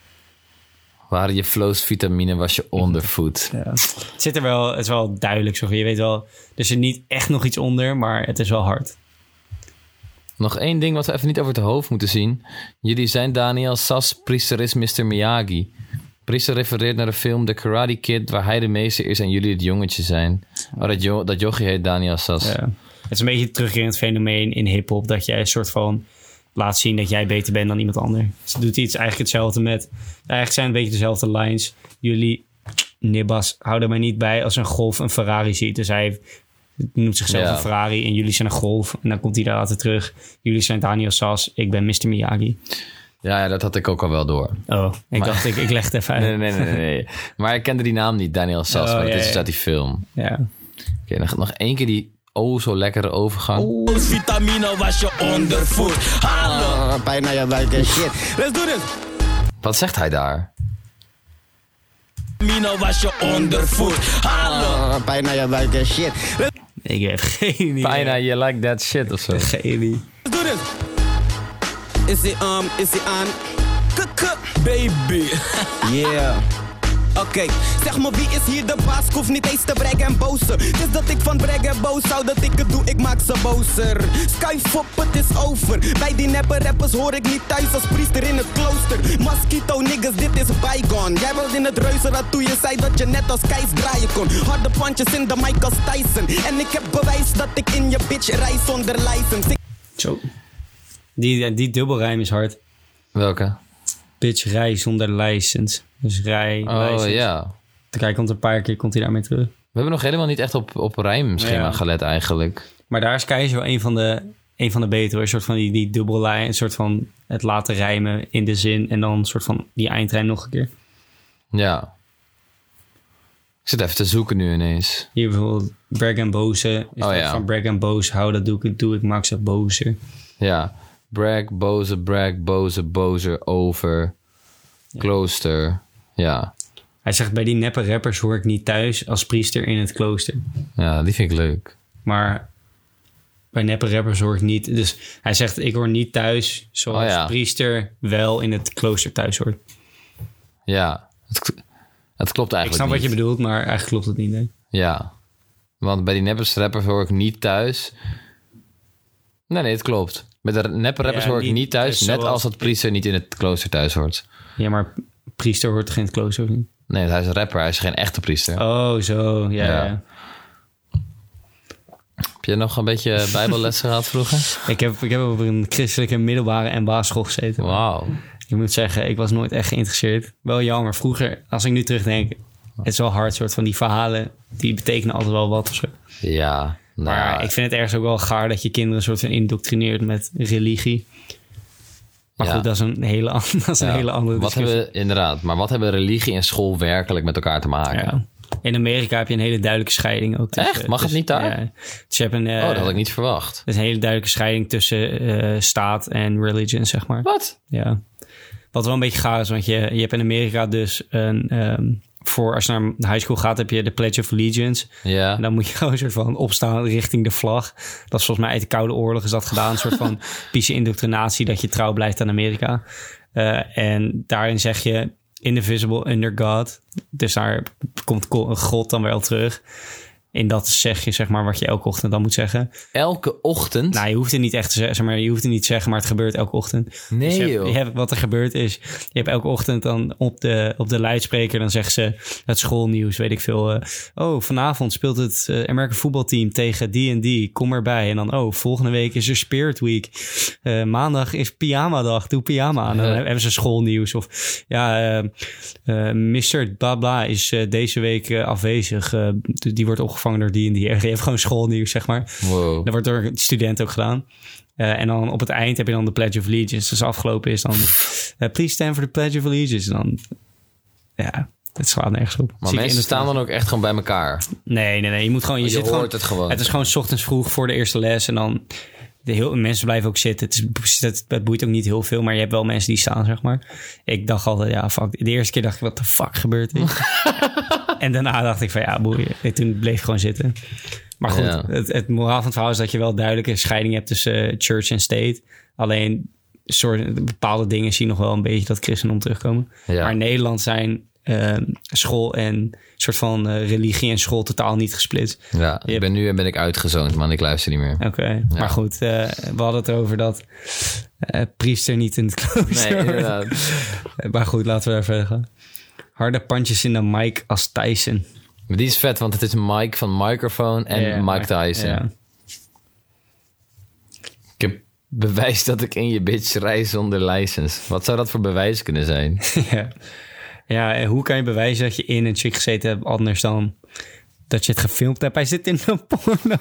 Waren je flows vitamine, was je ondervoet. Ja. Het zit er wel, het is wel duidelijk. Zo. Je weet wel, er zit niet echt nog iets onder, maar het is wel hard. Nog één ding wat we even niet over het hoofd moeten zien. Jullie zijn Daniel Sas, priester is mister Miyagi. Priester refereert naar de film The Karate Kid, waar hij de meester is en jullie het jongetje zijn. Oh, dat, jo- dat jochie heet Daniel Sas. Ja. Het is een beetje terugkerend fenomeen in hiphop, dat jij een soort van... laat zien dat jij beter bent dan iemand ander. Ze doet iets eigenlijk hetzelfde met... Eigenlijk zijn het een beetje dezelfde lines. Jullie, Nibas, houden mij niet bij als een Golf een Ferrari ziet. Dus hij noemt zichzelf ja. een Ferrari en jullie zijn een Golf. En dan komt hij daar altijd terug. Jullie zijn Daniel Sas, ik ben mister Miyagi. Ja, dat had ik ook al wel door. Oh, ik maar, dacht, ik, ik leg het even uit. Nee, nee, nee, nee, nee. Maar ik kende die naam niet, Daniel Sas. Oh, maar ja, dit is ja. uit die film. Ja. Oké, okay, dan nog één keer die... Oh, zo lekkere overgang. Oh, vitamine was je ondervoet. Hallo. Uh, bijna je buik en shit. Let's do this. Wat zegt hij daar? Vitamine was je ondervoet. Hallo. Uh, bijna je buik en shit. Ik heb geen idee. Bijna je like that shit of zo. Geen idee. Let's do this. Is hij um, is hij aan? K-k, baby. Yeah. Oké, okay. Zeg me wie is hier de baas? Ik hoef niet eens te braggen en bozen. Het is dat ik van braggen en boos hou, dat ik het doe, ik maak ze bozer. Skyfop, het is over. Bij die neppe rappers hoor ik niet thuis als priester in het klooster. Mosquito niggas, dit is bygone. Jij wilde in het reuzenrad toen je zei dat je net als Keis draaien kon. Harde pandjes in de mic als Tyson. En ik heb bewijs dat ik in je bitch rij zonder license. Ik... Zo. Die, die dubbelrijm is hard. Welke? Bitch rij zonder license. Dus rij, oh, license. Ja. Kijk, komt een paar keer komt hij daarmee terug. We hebben nog helemaal niet echt op, op rijmschema ja. gelet eigenlijk. Maar daar is Keis wel een van de, een van de betere. Een soort van die, die dubbellijn. Een soort van het laten rijmen in de zin. En dan een soort van die eindrijm nog een keer. Ja. Ik zit even te zoeken nu ineens. Hier bijvoorbeeld brag en boze. Is oh, dat ja. van brag en boos. Hou dat doe ik, doe ik maak ze bozer. Ja. Brag, boze, brag, boze, bozer, over... Ja. Klooster, ja. Hij zegt, bij die neppe rappers hoor ik niet thuis als priester in het klooster. Ja, die vind ik leuk. Maar bij neppe rappers hoor ik niet... Dus hij zegt, ik hoor niet thuis zoals oh, ja. priester wel in het klooster thuis hoort. Ja, het, het klopt eigenlijk Ik snap niet. wat je bedoelt, maar eigenlijk klopt het niet, nee. Ja, want bij die neppe rappers hoor ik niet thuis... Nee, nee, het klopt. Met de neppe rappers ja, hoor ik niet, niet thuis, net als dat priester niet in het klooster thuis hoort. Ja, maar priester hoort geen klooster of niet? Nee, hij is een rapper, hij is geen echte priester. Oh, zo, ja. ja. ja. je nog een beetje bijbelles gehad vroeger? Ik heb, ik heb op een christelijke middelbare en basisschool gezeten. Wauw. Ik moet zeggen, ik was nooit echt geïnteresseerd. Wel jammer. Vroeger, als ik nu terugdenk, het is wel hard. Soort van die verhalen, die betekenen altijd wel wat of zo. Ja. Nou, Maar ik vind het ergens ook wel gaar dat je kinderen soort van indoctrineert met religie. Maar ja. goed, dat is een hele, dat is een ja. hele andere wat discussie. hebben, inderdaad, maar wat hebben religie en school werkelijk met elkaar te maken? Ja. In Amerika heb je een hele duidelijke scheiding ook. Tussen, Echt? Mag het tussen, niet daar? Ja. Dus je hebt een, uh, Oh, dat had ik niet verwacht. Er is een hele duidelijke scheiding tussen uh, staat en religion, zeg maar. Wat? Ja. Wat wel een beetje gaar is, want je, je hebt in Amerika dus een... Um, voor als je naar de high school gaat, heb je de Pledge of Allegiance. Ja. En dan moet je gewoon een soort van opstaan richting de vlag. Dat is volgens mij uit de Koude Oorlog is dat gedaan. Een soort van pische indoctrinatie dat je trouw blijft aan Amerika. Uh, en daarin zeg je indivisible under God. Dus daar komt God dan wel terug. En dat zeg je, zeg maar, wat je elke ochtend dan moet zeggen. Elke ochtend? Nou, je hoeft het niet echt te zeggen, maar je hoeft het niet te zeggen, maar het gebeurt elke ochtend. Nee, dus je hebt, joh. je hebt, wat er gebeurt is, je hebt elke ochtend dan op de, op de luidspreker, dan zeggen ze het schoolnieuws, weet ik veel. Uh, oh, vanavond speelt het uh, American voetbalteam tegen die en die, kom erbij. En dan, oh, volgende week is er Spirit Week. Uh, maandag is pyjama dag, doe pyjama aan. Dan Ja. hebben ze schoolnieuws. Of ja, uh, uh, mister Bla Bla is uh, deze week uh, afwezig. Uh, die wordt opgevangen door die en die. Je hebt gewoon schoolnieuws, zeg maar. Wow. Dat wordt door studenten ook gedaan. Uh, en dan op het eind heb je dan de Pledge of Allegiance. Dus afgelopen is dan... Uh, please stand for the Pledge of Allegiance. En dan... Ja, het slaat nergens op. Maar Zie je mensen in de staan dan ook echt gewoon bij elkaar. Nee, nee, nee. Je moet gewoon... Je, Je zit hoort gewoon, het gewoon. Het is gewoon 's ochtends vroeg voor de eerste les. En dan... De heel, mensen blijven ook zitten. Het, is, het, het boeit ook niet heel veel. Maar je hebt wel mensen die staan, zeg maar. Ik dacht altijd, ja, fuck. De eerste keer dacht ik, wat de fuck gebeurt hier? En daarna dacht ik van, ja, boeien. En toen bleef ik gewoon zitten. Maar goed, Ja. het, het moraal van het verhaal is dat je wel duidelijke scheiding hebt tussen uh, church en state. Alleen soort, bepaalde dingen zie je nog wel een beetje dat christendom terugkomen. Ja. Maar in Nederland zijn uh, school en soort van uh, religie en school totaal niet gesplitst. Ja, Je ik ben nu en ben ik uitgezoond, man. Ik luister niet meer. Oké, okay. Ja. Maar goed, uh, we hadden het erover dat uh, priester niet in het klooster Nee, wordt. inderdaad. Maar goed, laten we daar verder gaan. Harde pandjes in de mic als Tyson. Maar die is vet, want het is Mike van Microphone en Ja, Mike Tyson. Ja. Ik heb bewijs dat ik in je bitch rij zonder license. Wat zou dat voor bewijs kunnen zijn? ja. ja, en hoe kan je bewijzen dat je in een chick gezeten hebt anders dan dat je het gefilmd hebt? Hij zit in een porno.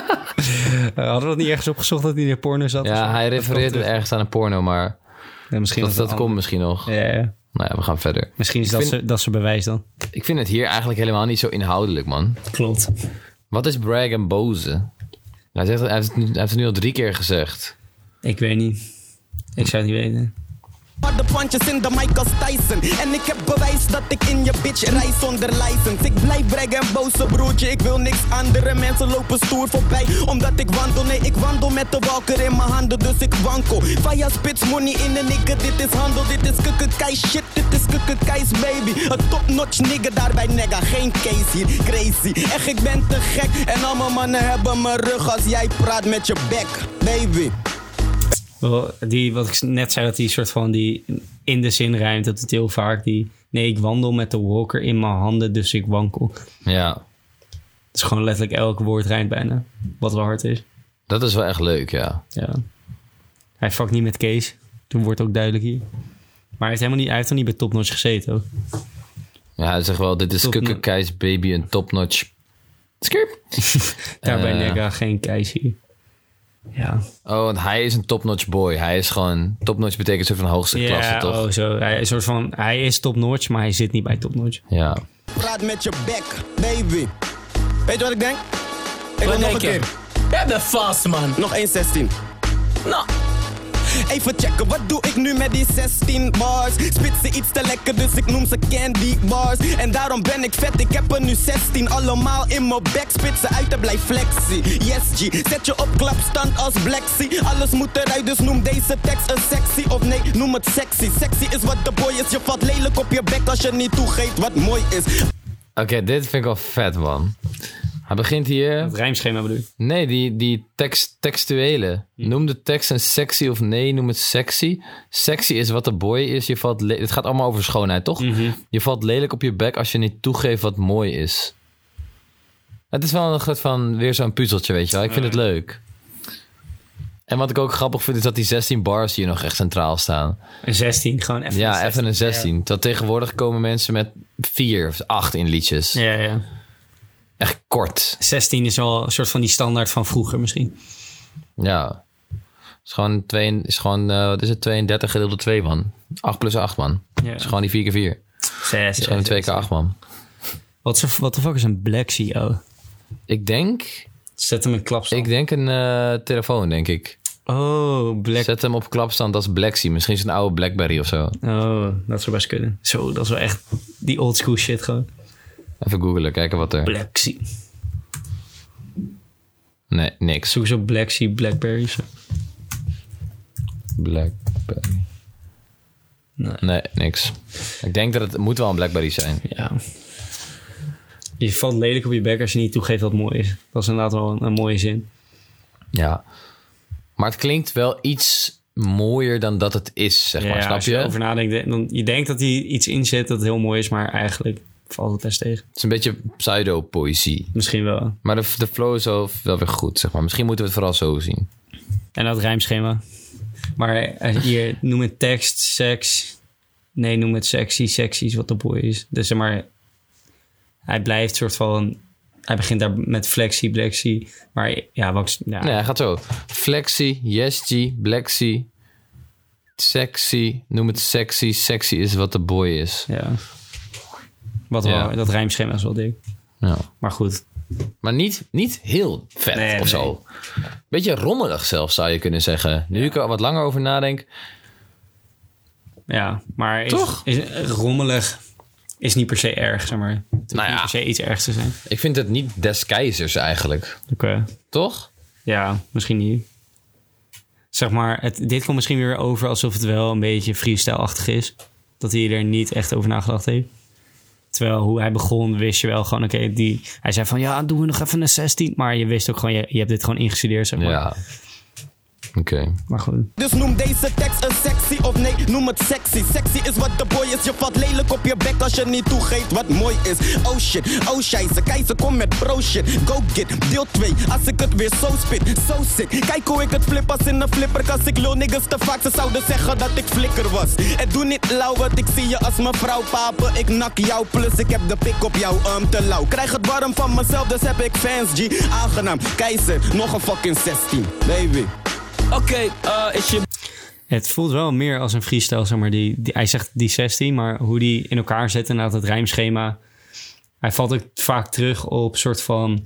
Hadden we dat niet ergens opgezocht dat hij in een porno zat? Ja, hij Dat refereert komt ergens aan een porno, maar ja, misschien dat, dat, dat komt misschien nog. Ja, ja. Nou ja, we gaan verder. Misschien is Ik dat, vind- ze, dat ze bewijs dan. Ik vind het hier eigenlijk helemaal niet zo inhoudelijk, man. Klopt. Wat is brag en boze? Hij, zegt, hij, heeft het nu, hij heeft het nu al drie keer gezegd. Ik weet niet. Ik zou het niet weten. De pandjes in de mic als Tyson. En ik heb bewijs dat ik in je bitch rij zonder license. Ik blijf braggen en boze broertje. Ik wil niks andere mensen lopen stoer voorbij. Omdat ik wandel, nee ik wandel met de walker in mijn handen. Dus ik wankel. Via spits money in een nigger. Dit is handel, dit is kukkekai shit. Dit is kukkekeis baby. Een top notch nigger daarbij nigga. Geen case hier, crazy. Echt ik ben te gek. En al mijn mannen hebben mijn rug als jij praat met je bek. Baby. Wel, die, wat ik net zei, dat die soort van die in de zin rijmt, dat het heel vaak die... Nee, ik wandel met de walker in mijn handen, dus ik wankel. Ja, Het is gewoon letterlijk elk woord rijmt bijna. Wat wel hard is. dat is wel echt leuk, ja. Ja. Hij fuckt niet met Kees. Toen wordt ook duidelijk hier. Maar hij heeft helemaal niet, hij heeft toch niet bij Top Notch gezeten ook? Ja, hij zegt wel, dit is Top- kukkekeis baby en topnotch. Skip. Daarbij Eh. Nega geen Kees hier. Ja. Oh, want hij is een topnotch boy. Hij is gewoon... Topnotch betekent soort van hoogste klasse, Ja, toch? oh zo. Hij is, een soort van, hij is Top Notch, maar hij zit niet bij Top Notch. Ja. Praat met je bek, baby. Weet je wat ik denk? Ik wil Wat nog denk een je? keer. Je bent vast, man. Nog één zestien. Nou, Even checken, wat doe ik nu met die zestien bars? Spitsen iets te lekker, dus ik noem ze candy bars. En daarom ben ik vet, ik heb er nu zestien. Allemaal in mijn bek, spitsen uit en blijf flexie. Yes G, zet je op klapstand als Blexie. Alles moet eruit, dus noem deze tekst een sexy. Of nee, noem het sexy. Sexy is wat de boy is. Je valt lelijk op je bek als je niet toegeeft wat mooi is. Oké, dit vind ik wel vet, man. Hij begint hier... Het rijmschema bedoel ik. Nee, die, die tekst, textuele. Noem de tekst een sexy of nee, noem het sexy. Sexy is wat de boy is. Je valt le- het gaat allemaal over schoonheid, toch? Je valt lelijk op je bek als je niet toegeeft wat mooi is. Het is wel een soort van weer zo'n puzzeltje, weet je wel. Ik vind het leuk. En wat ik ook grappig vind, is dat die zestien bars hier nog echt centraal staan. Een zestien, gewoon even Ja, een zestien. even een zestien. Ja. Dat tegenwoordig komen mensen met vier of acht in liedjes. Ja, ja. Echt kort. zestien is wel een soort van die standaard van vroeger misschien. Ja. Is gewoon, twee, is gewoon uh, wat is het, tweeëndertig gedeeld door twee, man. acht plus acht, man. Ja. Is gewoon die vier keer vier. Zes. Is gewoon twee keer acht, man. Wat de fuck is een Black C O? Ik denk... Zet hem in klapstand. Ik denk een uh, telefoon, denk ik. Oh, Black... Zet hem op klapstand als Black C. Misschien is het een oude Blackberry of zo. Oh, dat zou best kunnen. Zo, dat is wel echt die old school shit gewoon. Even googlen, kijken wat er... Black C. Nee, niks. Zoek eens op Black C Blackberries. Blackberry. Nee. Nee, niks. Ik denk dat het, het moet wel een Blackberry zijn. Ja. Je valt lelijk op je bek als je niet toegeeft dat het mooi is. Dat is inderdaad wel een, een mooie zin. Ja. Maar het klinkt wel iets mooier dan dat het is, zeg maar. Ja, Snap als je? je erover nadenkt, dan, je denkt dat hij iets inzet dat heel mooi is, maar eigenlijk valt het best tegen. Het is een beetje pseudo-poëzie. Misschien wel. Maar de, de flow is wel, wel weer goed, zeg maar. Misschien moeten we het vooral zo zien. En dat rijmschema. Maar hier, noem het tekst, seks. Nee, noem het sexy. Sexy is wat de boy is. Dus zeg maar, hij blijft soort van... Hij begint daar met flexie, blexie. Maar ja, wat... Ja. Nee, hij gaat zo. Flexie, yesgy, blexie, sexy. Noem het sexy. Sexy is wat de boy is. Ja. Wat Ja. wel, dat rijmschema is wel dik. Ja. Maar goed. Maar niet, niet heel vet Nee, of nee. zo. Beetje rommelig zelfs, zou je kunnen zeggen. Nu ik er wat langer over nadenk. Ja, maar is, Toch? Is, rommelig is niet per se erg, zeg maar. Het hoeft Nou ja. niet per se iets ergs te zijn. Ik vind het niet des keizers eigenlijk. Oké. Toch? Ja, misschien niet. Zeg maar, het, dit komt misschien weer over alsof het wel een beetje freestyle-achtig is. Dat hij er niet echt over nagedacht heeft. Terwijl hoe hij begon, wist je wel gewoon, oké, die... Hij zei van, ja, doen we nog even een zestien. Maar je wist ook gewoon, je, je hebt dit gewoon ingestudeerd, zeg maar. Ja. Oké. Okay. Maar goed. Dus noem deze tekst een sexy of nee, noem het sexy. Sexy is wat de boy is. Je valt lelijk op je bek als je niet toegeeft wat mooi is. Oh shit, oh scheisse, keizer kom met bro shit. Go get, deel twee, als ik het weer zo spit. Zo sick, kijk hoe ik het flip als in een flipperkast. Ik lul niggas te vaak, ze zouden zeggen dat ik flikker was. En doe niet lauw, want ik zie je als mevrouw papen. Ik nak jou, plus ik heb de pik op jou, um, te lauw. Krijg het warm van mezelf, dus heb ik fans, G. Aangenaam, keizer, nog een fucking zestien, baby. Oké, okay, uh, is je... Het voelt wel meer als een freestyle, zeg maar. Die, die, hij zegt die zestien, maar hoe die in elkaar zet en het rijmschema. Hij valt ook vaak terug op soort van...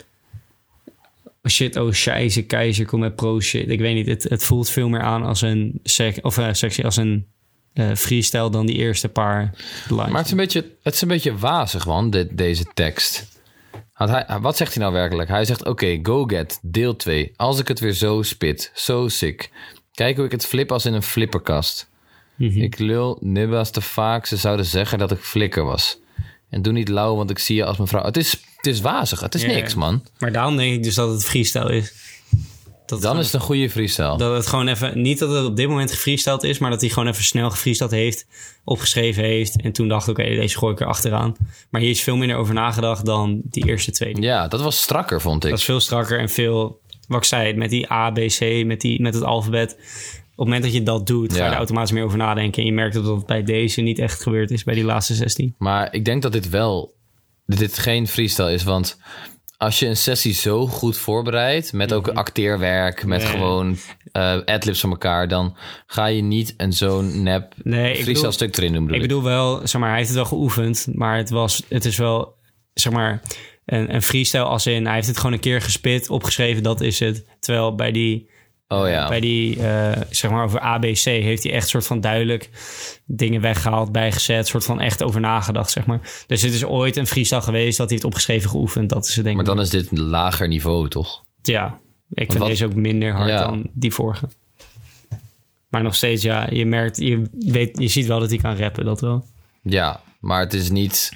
Shit, oh scheisse, keizer, kom met pro shit. Ik weet niet, het, het voelt veel meer aan als een, sec, of, uh, sectie, als een uh, freestyle dan die eerste paar lines. Maar het is een beetje, het is een beetje wazig, man, dit, deze tekst. Want hij, wat zegt hij nou werkelijk? Hij zegt, oké, okay, go get, deel twee. Als ik het weer zo spit, zo sick. Kijk hoe ik het flip als in een flipperkast. Mm-hmm. Ik lul nibbas te vaak, ze zouden zeggen dat ik flikker was. En doe niet lauw, want ik zie je als mevrouw. Het is, het is wazig, het is yeah. niks, man. Maar daarom denk ik dus dat het freestyle is. Dat Dan het, is het een goede freestyle. Dat het gewoon even, niet dat het op dit moment gefreestyled is, maar dat hij gewoon even snel gefreestyled heeft, opgeschreven heeft. En toen dacht ik, oké, okay, deze gooi ik er achteraan. Maar hier is veel minder over nagedacht dan die eerste twee. Ja, dat was strakker, vond ik. Dat is veel strakker en veel, wat ik zei, met die A, B, C, met, die, met het alfabet. Op het moment dat je dat doet, ga je ja. er automatisch meer over nadenken. En je merkt dat dat bij deze niet echt gebeurd is, bij die laatste zestien. Maar ik denk dat dit wel, dat dit geen freestyle is, want... Als je een sessie zo goed voorbereidt, met ook acteerwerk, met nee. gewoon uh, adlibs van elkaar, dan ga je niet een zo'n nep nee, freestyle stuk erin doen. Ik bedoel wel, zeg maar, hij heeft het wel geoefend, maar het was, het is wel, zeg maar, een, een freestyle als in, hij heeft het gewoon een keer gespit, opgeschreven, dat is het. Terwijl bij die, oh, ja. bij die, uh, zeg maar, over A B C heeft hij echt soort van duidelijk dingen weggehaald, bijgezet, soort van echt over nagedacht, zeg maar. Dus het is ooit een freestyle geweest dat hij het opgeschreven geoefend, dat is het denk ik. Maar dan is dit een lager niveau, toch? Ja, ik vind wat? deze ook minder hard ja. dan die vorige. Maar nog steeds, ja, je merkt, je weet, je ziet wel dat hij kan rappen, dat wel. Ja, maar het is niet...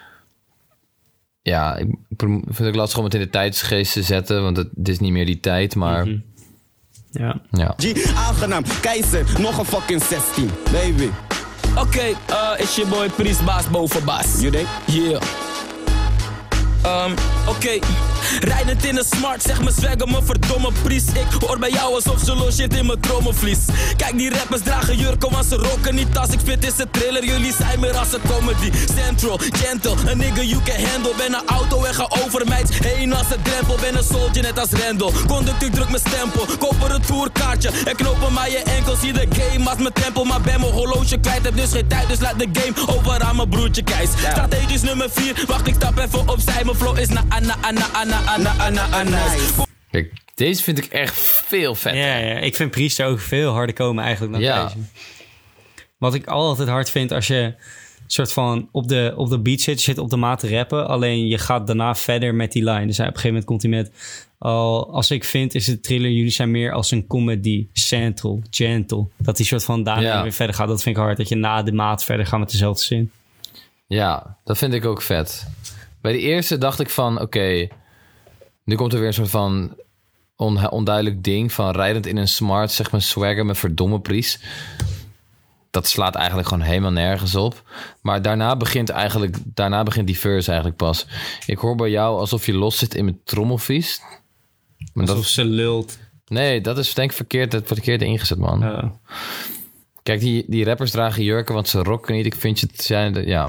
Ja, ik vind het lastig om het in de tijdsgeest te zetten, want het, het is niet meer die tijd, maar... Mm-hmm. Ja. ja. G, aangenaam, keizer, nog een fucking zestien, baby. Oké, okay, uh, is je boy Priest Baas boven Baas. You denk? Yeah. Um, Oké, okay. Rijdend in een smart, zeg me swagger, me verdomme pries. Ik hoor bij jou alsof ze logeert in mijn trommelvlies. Kijk, die rappers dragen jurken, want ze rocken niet. Als ik spit is het thriller, jullie zijn meer als een comedy. Central, gentle, een nigga you can handle. Ben een auto en ga over mij heen als een drempel. Ben een soldier net als Randall. Conductief druk mijn stempel, koop er een tourkaartje en knopen maar je enkels. Zie de game als mijn tempel, maar ben mijn horloge kwijt. Heb dus geen tijd, dus laat de game over aan mijn broertje Keis. Strategisch nummer vier, wacht ik stap even opzij. Mijn flow is na na na na na na na na. Kijk, deze vind ik echt veel vetter. Ja, ja, ik vind Priester ook veel harder komen eigenlijk dan ja. deze. Wat ik altijd hard vind als je soort van op de, op de beat zit, je zit op de maat te rappen, alleen je gaat daarna verder met die line. Dus op een gegeven moment komt hij met, al als ik vind is het thriller, jullie zijn meer als een comedy, central, gentle. Dat die soort van daarna ja. weer verder gaat, dat vind ik hard. Dat je na de maat verder gaat met dezelfde zin. Ja, dat vind ik ook vet. Bij de eerste dacht ik van, oké, okay, nu komt er weer een soort van on- onduidelijk ding van rijdend in een smart, zeg maar swagger met verdomme pries. Dat slaat eigenlijk gewoon helemaal nergens op. Maar daarna begint eigenlijk, daarna begint die verse eigenlijk pas. Ik hoor bij jou alsof je los zit in mijn trommelvlies. Maar alsof dat, ze lult. Nee, dat is denk ik verkeerd, dat wordt verkeerd ingezet, man. Uh. Kijk, die, die rappers dragen jurken, want ze rocken niet. Ik vind je het zijn, de, ja...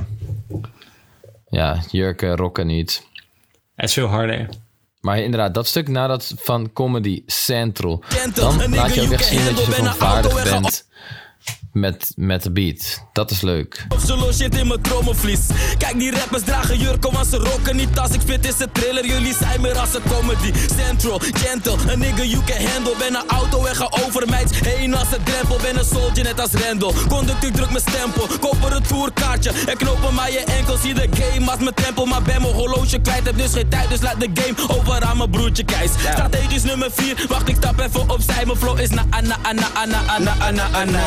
Ja, jurken, rocken niet. Het is veel harder. Maar inderdaad, dat stuk nadat van Comedy Central, dan laat je ook echt zien dat je zo vaardig bent met, met de beat. Dat is leuk. Of ze logeert in mijn trommelvlies. Kijk, die rappers dragen jurken, want ze rocken niet. Als ik spit is het thriller, jullie zijn meer als een comedy. Central, gentle, een nigga you can handle. Ben een auto en ga over mij heen als een drempel. Ben een soldier net als Randall. Conductief druk mijn stempel, koop er een tourkaartje en knopen maar je enkels. Zie de game als mijn tempel, maar ben mijn horloge kwijt. Heb dus geen tijd, dus laat de game over aan mijn broertje Keis. Strategisch nummer vier, wacht ik stap even opzij. Mijn flow is na na na na na na na na.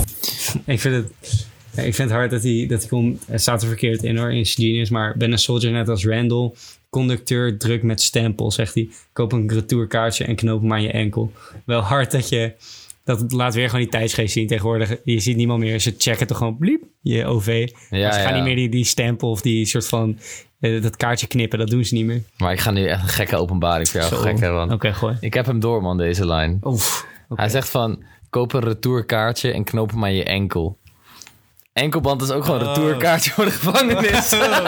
Ik vind het, ik vind het hard dat hij, dat hij komt. Het staat er verkeerd in hoor, in Genius. Maar ben een soldier net als Randall. Conducteur druk met stempel, zegt hij. Koop een retourkaartje en knoop hem aan je enkel. Wel hard dat je, dat laat weer gewoon die tijdsgeest zien tegenwoordig. Je ziet niemand meer, ze checken toch gewoon bliep, je O V. Ja, ze gaan ja. niet meer die, die stempel of die soort van, uh, dat kaartje knippen, dat doen ze niet meer. Maar ik ga nu echt een gekke openbaring voor jou. Oké, okay, gooi. Ik heb hem door man, deze lijn. Oef, okay. Hij zegt van, koop een retourkaartje en knoop hem aan je enkel. Enkelband is ook gewoon een oh. retourkaartje voor de gevangenis.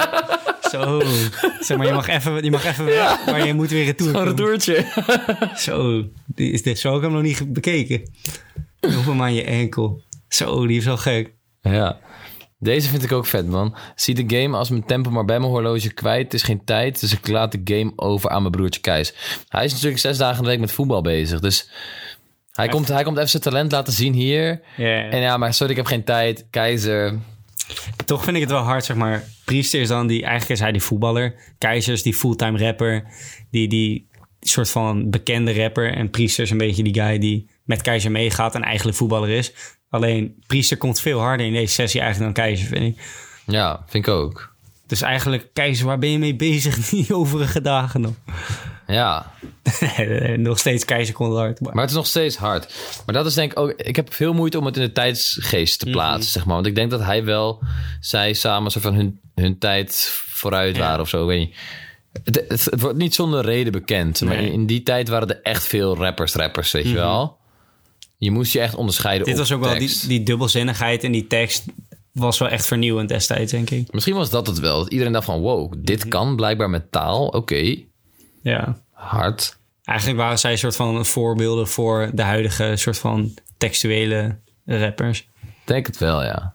Zo. Zeg maar, je mag even, je mag even weg, ja. maar je moet weer retour. Gewoon een retourtje. Zo. Die is dit, zo heb ik hem nog niet bekeken. Knoop hem aan je enkel. Zo, die is wel gek. Ja. Deze vind ik ook vet, man. Zie de game als mijn tempo maar bij mijn horloge kwijt. Het is geen tijd, dus ik laat de game over aan mijn broertje Keis. Hij is natuurlijk zes dagen in de week met voetbal bezig, dus... Hij komt, hij komt even zijn talent laten zien hier. Yeah. En ja, maar sorry, ik heb geen tijd. Keizer. Toch vind ik het wel hard, zeg maar. Priester is dan die... Eigenlijk is hij die voetballer. Keizer is die fulltime rapper. Die, die soort van bekende rapper. En Priester is een beetje die guy die met Keizer meegaat en eigenlijk voetballer is. Alleen, Priester komt veel harder in deze sessie eigenlijk dan Keizer, vind ik. Ja, vind ik ook. Dus eigenlijk, Keizer, waar ben je mee bezig die overige dagen nog? Ja. Nog steeds Keizer komt hard. Maar. maar het is nog steeds hard. Maar dat is denk ik ook... Ik heb veel moeite om het in de tijdsgeest te plaatsen, mm-hmm. zeg maar. Want ik denk dat hij wel... Zij samen soort van hun, hun tijd vooruit waren ja. of zo. Weet niet. Het, het, het wordt niet zonder reden bekend. Nee. Maar in, in die tijd waren er echt veel rappers, rappers, weet mm-hmm. je wel. Je moest je echt onderscheiden. Dit op was ook tekst. wel die, die dubbelzinnigheid in die tekst... was wel echt vernieuwend destijds, denk ik. Misschien was dat het wel. Dat iedereen dacht van... wow, dit mm-hmm. kan blijkbaar met taal. Oké. Okay. Ja. Hard. Eigenlijk waren zij een soort van voorbeelden... voor de huidige soort van textuele rappers. Denk het wel, ja.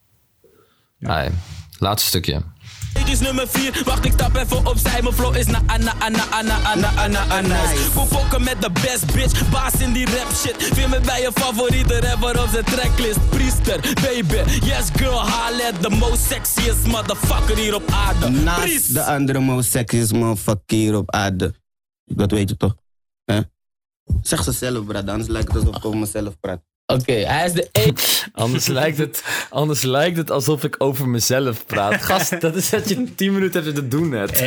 ja. Hai, laatste stukje. Dit is nummer vier, wacht ik stap even opzij. Mijn flow is na na na na na na na na. Voor fokken met de best bitch, baas in die rap shit. Vind me bij je favoriete rapper op zijn tracklist. Priester, baby, yes girl, haal the most sexiest motherfucker hier op aarde. Naast Priest. De andere most sexiest motherfucker hier op aarde. Dat weet je toch? Huh? Zeg ze zelf, brad, anders lijkt het alsof ik over mezelf praat. Oké, okay, hij is de één. anders, lijkt het, anders lijkt het alsof ik over mezelf praat. Gast, dat is dat je tien minuten hebt te doen net.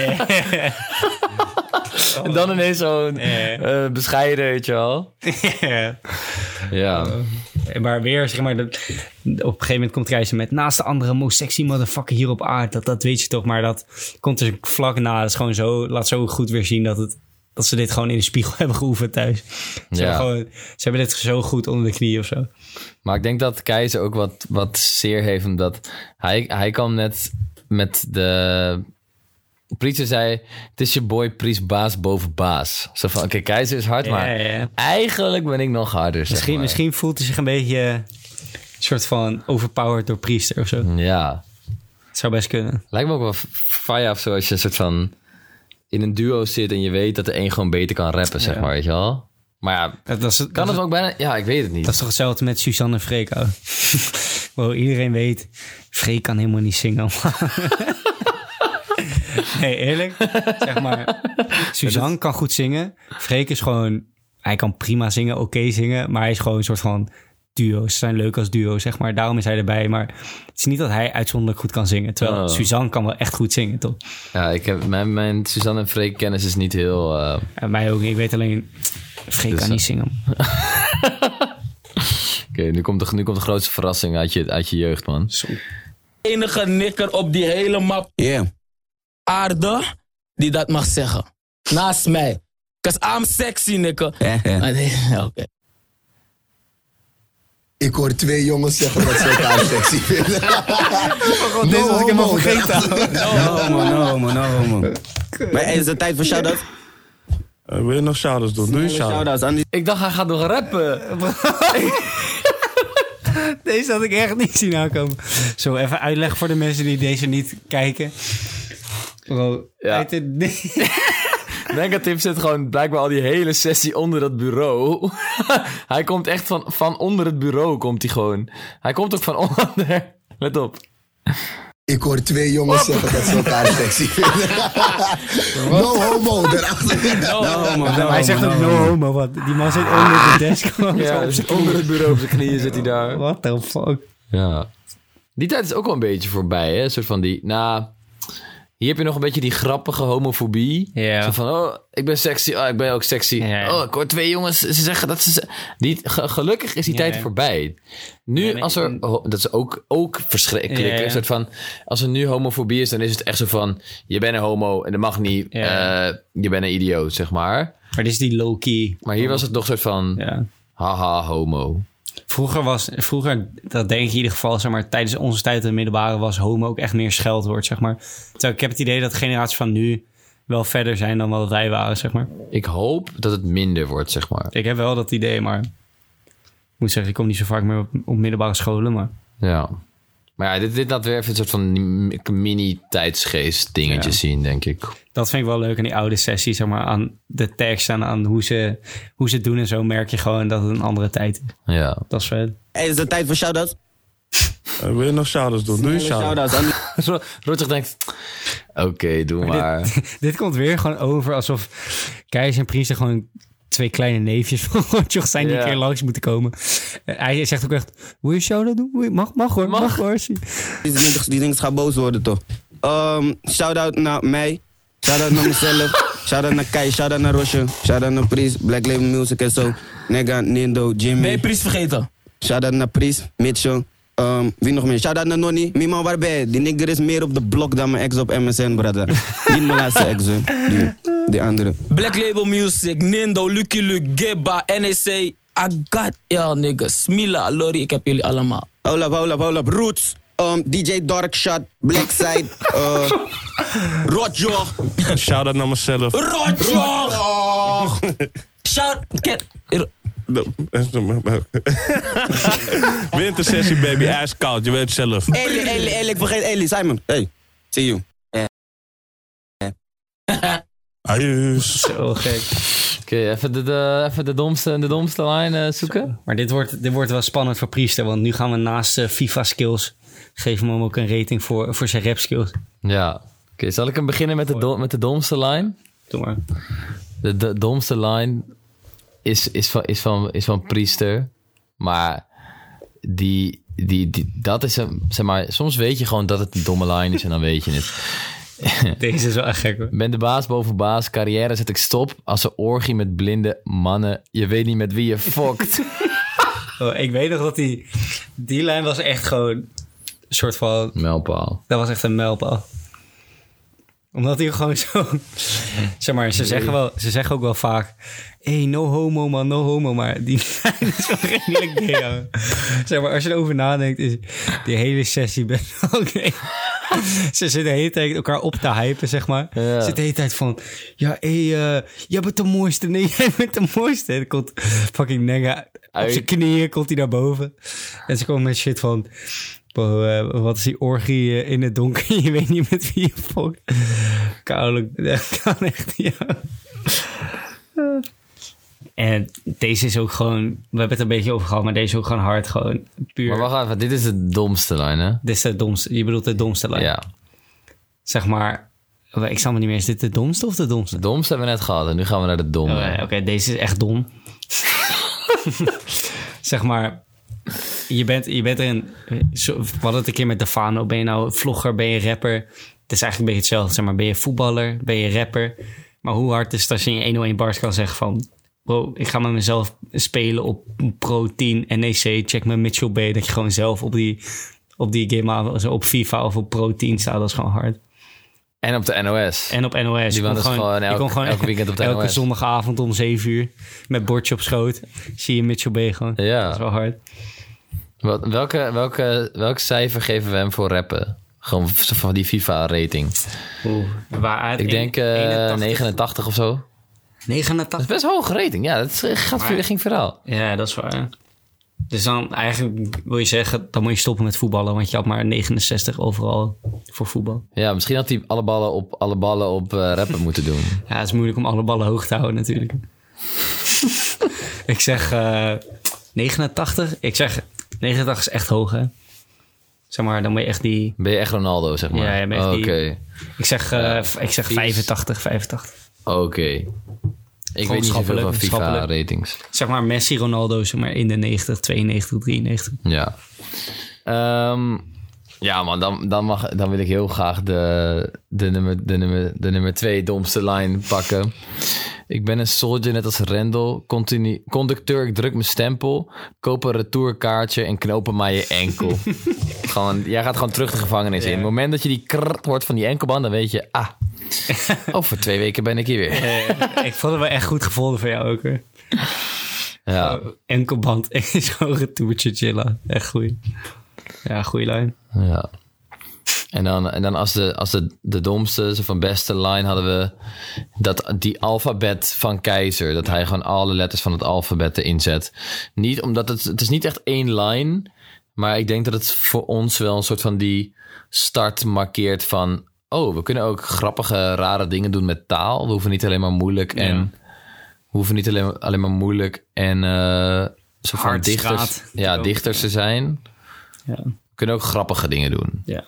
en dan ineens zo'n uh, bescheiden, weet je wel. ja. Maar weer, zeg maar, dat, op een gegeven moment komt Keizer met naast de andere most sexy motherfucker hier op aarde. Dat, dat weet je toch, maar dat komt dus vlak na. Dat is gewoon zo, laat zo goed weer zien dat, het, dat ze dit gewoon in de spiegel hebben geoefend thuis. Ze, ja. hebben gewoon, ze hebben dit zo goed onder de knie of zo. Maar ik denk dat Keizer ook wat, wat zeer heeft, omdat hij, hij kan net met de... Priester zei, het is je boy Priest baas boven baas. Zo van, oké, okay, Keizer is hard, ja, maar ja. eigenlijk ben ik nog harder. Misschien, zeg maar. misschien voelt hij zich een beetje een soort van overpowered door Priester of zo. Ja. Het zou best kunnen. Lijkt me ook wel fire of zo als je een soort van in een duo zit en je weet dat de een gewoon beter kan rappen, zeg ja. maar, weet je wel. Maar ja, dat, dat is, kan dat het is, ook bijna... Ja, ik weet het niet. Dat is toch hetzelfde met Suzanne en Freek, oh. Wow, iedereen weet, Freek kan helemaal niet zingen. Nee, eerlijk. Zeg maar, Suzanne kan goed zingen. Freek is gewoon... Hij kan prima zingen, oké okay zingen. Maar hij is gewoon een soort van duo's. Ze zijn leuk als duo, zeg maar. Daarom is hij erbij. Maar het is niet dat hij uitzonderlijk goed kan zingen. Terwijl oh. Suzanne kan wel echt goed zingen, toch? Ja, ik heb, mijn, mijn Suzanne en Freek kennis is niet heel... Uh... Ja, mij ook niet. Ik weet alleen... Freek dus, kan niet zingen. Oké, okay, nu, komt de, nu komt de grootste verrassing uit je, uit je jeugd, man. Zo. Enige nikker op die hele map. Yeah. Aarde die dat mag zeggen. Naast mij. Cause I'm sexy, nikker. Yeah, yeah. Okay. Ik hoor twee jongens zeggen dat ze elkaar sexy vinden. Oh, deze had ik helemaal vergeten. No homo, no homo, no homo. Maar is het tijd voor shout-out? Uh, wil je nog shout-outs doen? Doe je shout-outs? Die... Ik dacht, hij gaat nog rappen. Deze had ik echt niet zien aankomen. Zo, even uitleggen voor de mensen die deze niet kijken. Bro, ja. Negative zit gewoon blijkbaar al die hele sessie onder dat bureau. Hij komt echt van, van onder het bureau, komt hij gewoon. Hij komt ook van onder. Let op. Ik hoor twee jongens zeggen dat ze elkaar sexy vinden. No homo. No homo. No, hij zegt ook no homo. Wat? Die man zit onder de desk. Ja, dus onder het bureau op zijn knieën zit hij daar. What the fuck? Ja. Die tijd is ook wel een beetje voorbij, hè? Een soort van die... Nou, hier heb je nog een beetje die grappige homofobie. Yeah. Zo van, oh, ik ben sexy. Oh, ik ben ook sexy. Yeah. Oh, ik hoor twee jongens. Ze zeggen dat ze... Die, gelukkig is die yeah. tijd voorbij. Nu, nee, nee, als er... Oh, dat is ook, ook verschrikkelijk. Yeah, yeah. Een soort van... Als er nu homofobie is, dan is het echt zo van... Je bent een homo en dat mag niet. Yeah. Uh, je bent een idioot, zeg maar. Maar dit is die low-key. Maar hier was het nog een soort van... Yeah. Haha, homo. Vroeger was, vroeger, dat denk ik in ieder geval, zeg maar, tijdens onze tijd in de middelbare was homo ook echt meer scheldwoord, zeg maar. Terwijl ik heb het idee dat de generaties van nu wel verder zijn dan wat wij waren, zeg maar. Ik hoop dat het minder wordt, zeg maar. Ik heb wel dat idee, maar ik moet zeggen, ik kom niet zo vaak meer op, op middelbare scholen, maar... Ja. Maar ja, dit, dit laat weer even een soort van mini-tijdsgeest dingetje ja. zien, denk ik. Dat vind ik wel leuk aan die oude sessies, zeg maar, aan de tekst en aan hoe ze, hoe ze het doen en zo, merk je gewoon dat het een andere tijd is. Ja. Dat is vet. Hey, is het tijd voor shout-outs? Uh, wil je nog shout-outs doen? Doe je shout-outs. Roger denkt, oké, okay, doe maar. Dit, dit komt weer gewoon over alsof Keizer en Priester gewoon... twee kleine neefjes van Rotjoch zijn die yeah. een keer langs moeten komen. Uh, hij zegt ook echt, wil je shout-out doen? Mag, mag hoor, mag, mag hoor. Die dingen die gaan boos worden toch. Um, shout-out naar mij. Shout-out naar mezelf. Shout-out naar Kai. Shout-out naar Rosje. Shout-out naar Pries. Black Label Music en zo. Nega, Nindo, Jimmy. Nee, Pries vergeten. Shout-out naar Pries, Mitchell. Um, wie nog meer? Shout-out naar Nonnie. Mima, waar ben je? Die nigger is meer op de blok dan mijn ex op M S N, brother. Niet mijn laatste ex, hè. Die, die andere. Black Label Music, Nindo, Lucky Luke, Gibba, N E C. I got y'all niggas. Smila, Lori, ik heb jullie allemaal. Hold up, hold up, hold up. Roots, um, D J Darkshot, Blackside, uh, Rotjoch. Shout-out naar mezelf. Rotjoch! Shout... Wintersessie, baby, ijskoud, je weet zelf. Eli, Eli, Eli, ik vergeet Eli, Simon. Hey, see you. Adios. Zo gek. Oké, okay, even, de, de, even de domste, de domste line uh, zoeken. Zo. Maar dit wordt, dit wordt wel spannend voor Priester, want nu gaan we naast uh, FIFA skills geven we hem ook een rating voor, voor zijn rap skills. Ja. Oké, okay, zal ik hem beginnen met de, do, met de domste line? Doe maar. De, de domste line is, is, van, is, van, is van Priester, maar die, die, die, dat is een, zeg maar, soms weet je gewoon dat het een domme line is en dan weet je het. Deze is wel echt gek hoor. Ben de baas boven baas, carrière zet ik stop als een orgie met blinde mannen. Je weet niet met wie je fokt. Oh, ik weet nog dat die... Die lijn was echt gewoon... Een soort van... Mijlpaal. Dat was echt een mijlpaal. Omdat hij gewoon zo... Zeg maar, ze zeggen, wel, ze zeggen ook wel vaak... Hey, no homo, man, no homo. Maar die lijn is wel redelijk gay. Zeg maar, als je erover nadenkt... is die hele sessie best wel gay. Ze zitten de hele tijd elkaar op te hypen, zeg maar. Ja. Ze zitten de hele tijd van... Ja, hé, hey, uh, jij bent de mooiste. Nee, jij bent de mooiste. En dan komt fucking Nega... Op zijn knieën komt hij naar boven. En ze komen met shit van... Bro, uh, wat is die orgie uh, in het donker? Je weet niet met wie je fokt. Koude, dat kan echt niet. Ja. Uh. En deze is ook gewoon... We hebben het een beetje over gehad, maar deze is ook gewoon hard. Gewoon puur... Maar wacht even, dit is de domste lijn, hè? Dit is de domste. Je bedoelt de domste lijn? Ja. Zeg maar... Ik snap me niet meer. Is dit de domste of de domste? De domste hebben we net gehad en nu gaan we naar de domme. Oh, Oké, okay, deze is echt dom. Zeg maar... Je bent, je bent er een... We hadden het een keer met Defano. Ben je nou vlogger? Ben je rapper? Het is eigenlijk een beetje hetzelfde. Zeg maar, ben je voetballer? Ben je rapper? Maar hoe hard is het als je in honderdéén bars kan zeggen van... Bro, ik ga met mezelf spelen op Pro tien N E C. Check mijn Mitchell B. Dat je gewoon zelf op die, op die game... Op FIFA of op Pro tien staat. Dat is gewoon hard. En op de N O S. En op N O S. Die was gewoon, gewoon, elk, gewoon elke weekend op de elke N O S. Elke zondagavond om zeven uur. Met bordje op schoot. Zie je Mitchell B gewoon. Ja. Dat is wel hard. Wat, welke, welke, welk cijfer geven we hem voor rappen? Gewoon van die FIFA-rating. Oeh, waar ik denk uh, eenentachtig negenentachtig of zo. negenentachtig? Dat is best een hoge rating. Ja, dat gaat, maar, ging verhaal. Ja, dat is waar. Dus dan eigenlijk wil je zeggen... dan moet je stoppen met voetballen... want je had maar negenenzestig overal voor voetbal. Ja, misschien had hij alle ballen op, alle ballen op uh, rappen moeten doen. Ja, het is moeilijk om alle ballen hoog te houden natuurlijk. Ik zeg uh, negenentachtig. Ik zeg negenentachtig is echt hoog, hè? Zeg maar, dan ben je echt die... Ben je echt Ronaldo, zeg maar? Ja, je bent echt oh, die... Okay. Ik zeg, uh, ja, ik zeg vijfentachtig, vijfentachtig. Oké. Okay. Ik weet niet zoveel van FIFA-ratings. Zeg maar Messi, Ronaldo, zeg maar in de negentig, tweeënnegentig, drieënnegentig. Ja. Um, ja, man, dan, dan, mag, dan wil ik heel graag de, de, nummer, de, nummer, de nummer twee domste line pakken. Ik ben een soldier, net als Rendel. Continu, conducteur, ik druk mijn stempel. Koop een retourkaartje en knopen maar je enkel. Gewoon, jij gaat gewoon terug de gevangenis yeah. in. Op het moment dat je die krrt hoort van die enkelband, dan weet je... Ah, over twee weken ben ik hier weer. Ja, ik vond het wel echt goed gevonden van jou ook, hoor. Ja. Oh, enkelband is gewoon een retourtje chillen. Echt goed. Ja, goede lijn. Ja. En dan, en dan als, de, als de, de domste, zo van beste line hadden we... dat die alfabet van Keizer. Dat hij gewoon alle letters van het alfabet erin zet. Niet omdat het... Het is niet echt één line. Maar ik denk dat het voor ons wel een soort van die start markeert van... Oh, we kunnen ook grappige, rare dingen doen met taal. We hoeven niet alleen maar moeilijk en... Ja. We hoeven niet alleen, alleen maar moeilijk en... Uh, zo van dichters, ja, dichters te zijn. Ja. We kunnen ook grappige dingen doen. Ja.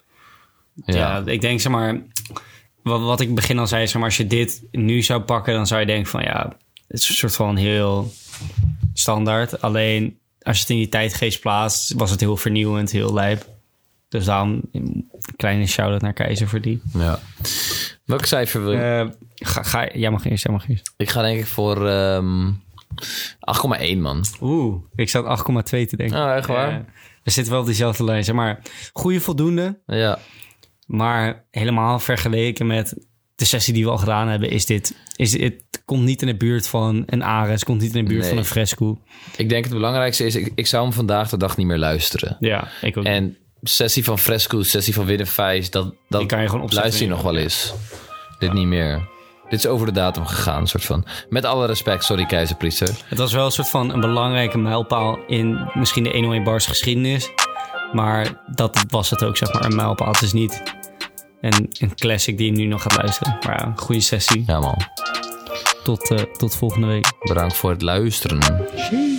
Ja, ja, ik denk, zeg maar... Wat, wat ik begin al zei, zeg maar... Als je dit nu zou pakken, dan zou je denken van... Ja, het is een soort van heel standaard. Alleen, als je het in die tijdgeest plaatst... was het heel vernieuwend, heel lijp. Dus daarom een kleine shout-out naar Keizer voor die. Ja. Welk cijfer wil je? Uh, ga, ga, jij mag eerst, jij mag eerst. Ik ga denk ik voor um, acht komma één, man. Oeh, ik zat acht komma twee te denken. Oh, echt waar? Uh, we zitten wel op diezelfde lijn, zeg maar. Goede voldoende. Ja. Maar helemaal vergeleken met de sessie die we al gedaan hebben... is dit... Is dit het komt niet in de buurt van een Ares. Komt niet in de buurt nee. van een Fresco. Ik denk het belangrijkste is... Ik, ik zou hem vandaag de dag niet meer luisteren. Ja, ik ook. En sessie van Fresco, sessie van Willem Vijs... dat, dat kan je gewoon luister je nog wel eens. Dit niet meer. Dit is over de datum gegaan, soort van. Met alle respect, sorry keizerpriester. Het was wel een soort van een belangrijke mijlpaal... in misschien de honderdéén bars geschiedenis... Maar dat was het ook, zeg maar, een mijlpaal. Het is niet een, een classic die je nu nog gaat luisteren. Maar ja, goede sessie. Ja, man. Tot, uh, tot volgende week. Bedankt voor het luisteren. Sheesh.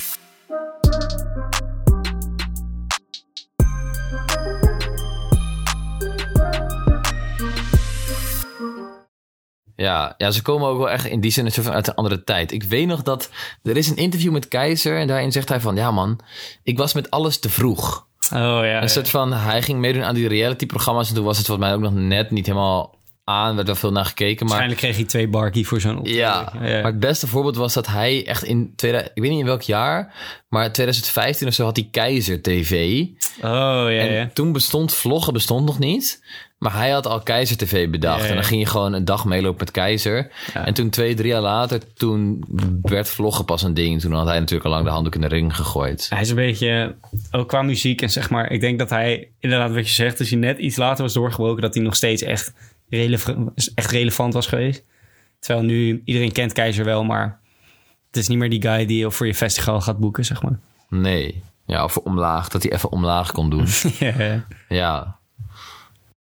Ja, ja, ze komen ook wel echt in die zin een soort van uit een andere tijd. Ik weet nog dat er is een interview met Keizer en daarin zegt hij van... Ja man, ik was met alles te vroeg. Oh ja. Een soort van, hij ging meedoen aan die reality-programma's en toen was het volgens mij ook nog net niet helemaal aan, werd wel veel naar gekeken. Maar waarschijnlijk kreeg hij twee barkie voor zo'n optreden. Ja, ja, maar het beste voorbeeld was dat hij echt in... tweeduizend, ik weet niet in welk jaar, maar twintig vijftien of zo had hij Keizer T V. Oh, ja, en ja. toen bestond vloggen bestond nog niet. Maar hij had al Keizer T V bedacht. Ja, ja. En dan ging je gewoon een dag meelopen met Keizer. Ja. En toen twee, drie jaar later, toen werd vloggen pas een ding. Toen had hij natuurlijk al lang de handdoek in de ring gegooid. Hij is een beetje, ook qua muziek en zeg maar... Ik denk dat hij, inderdaad wat je zegt... als hij net iets later was doorgebroken... dat hij nog steeds echt, releva- echt relevant was geweest. Terwijl nu, iedereen kent Keizer wel... maar het is niet meer die guy die voor je festival gaat boeken, zeg maar. Nee, ja, of omlaag. Dat hij even omlaag kon doen. ja, ja.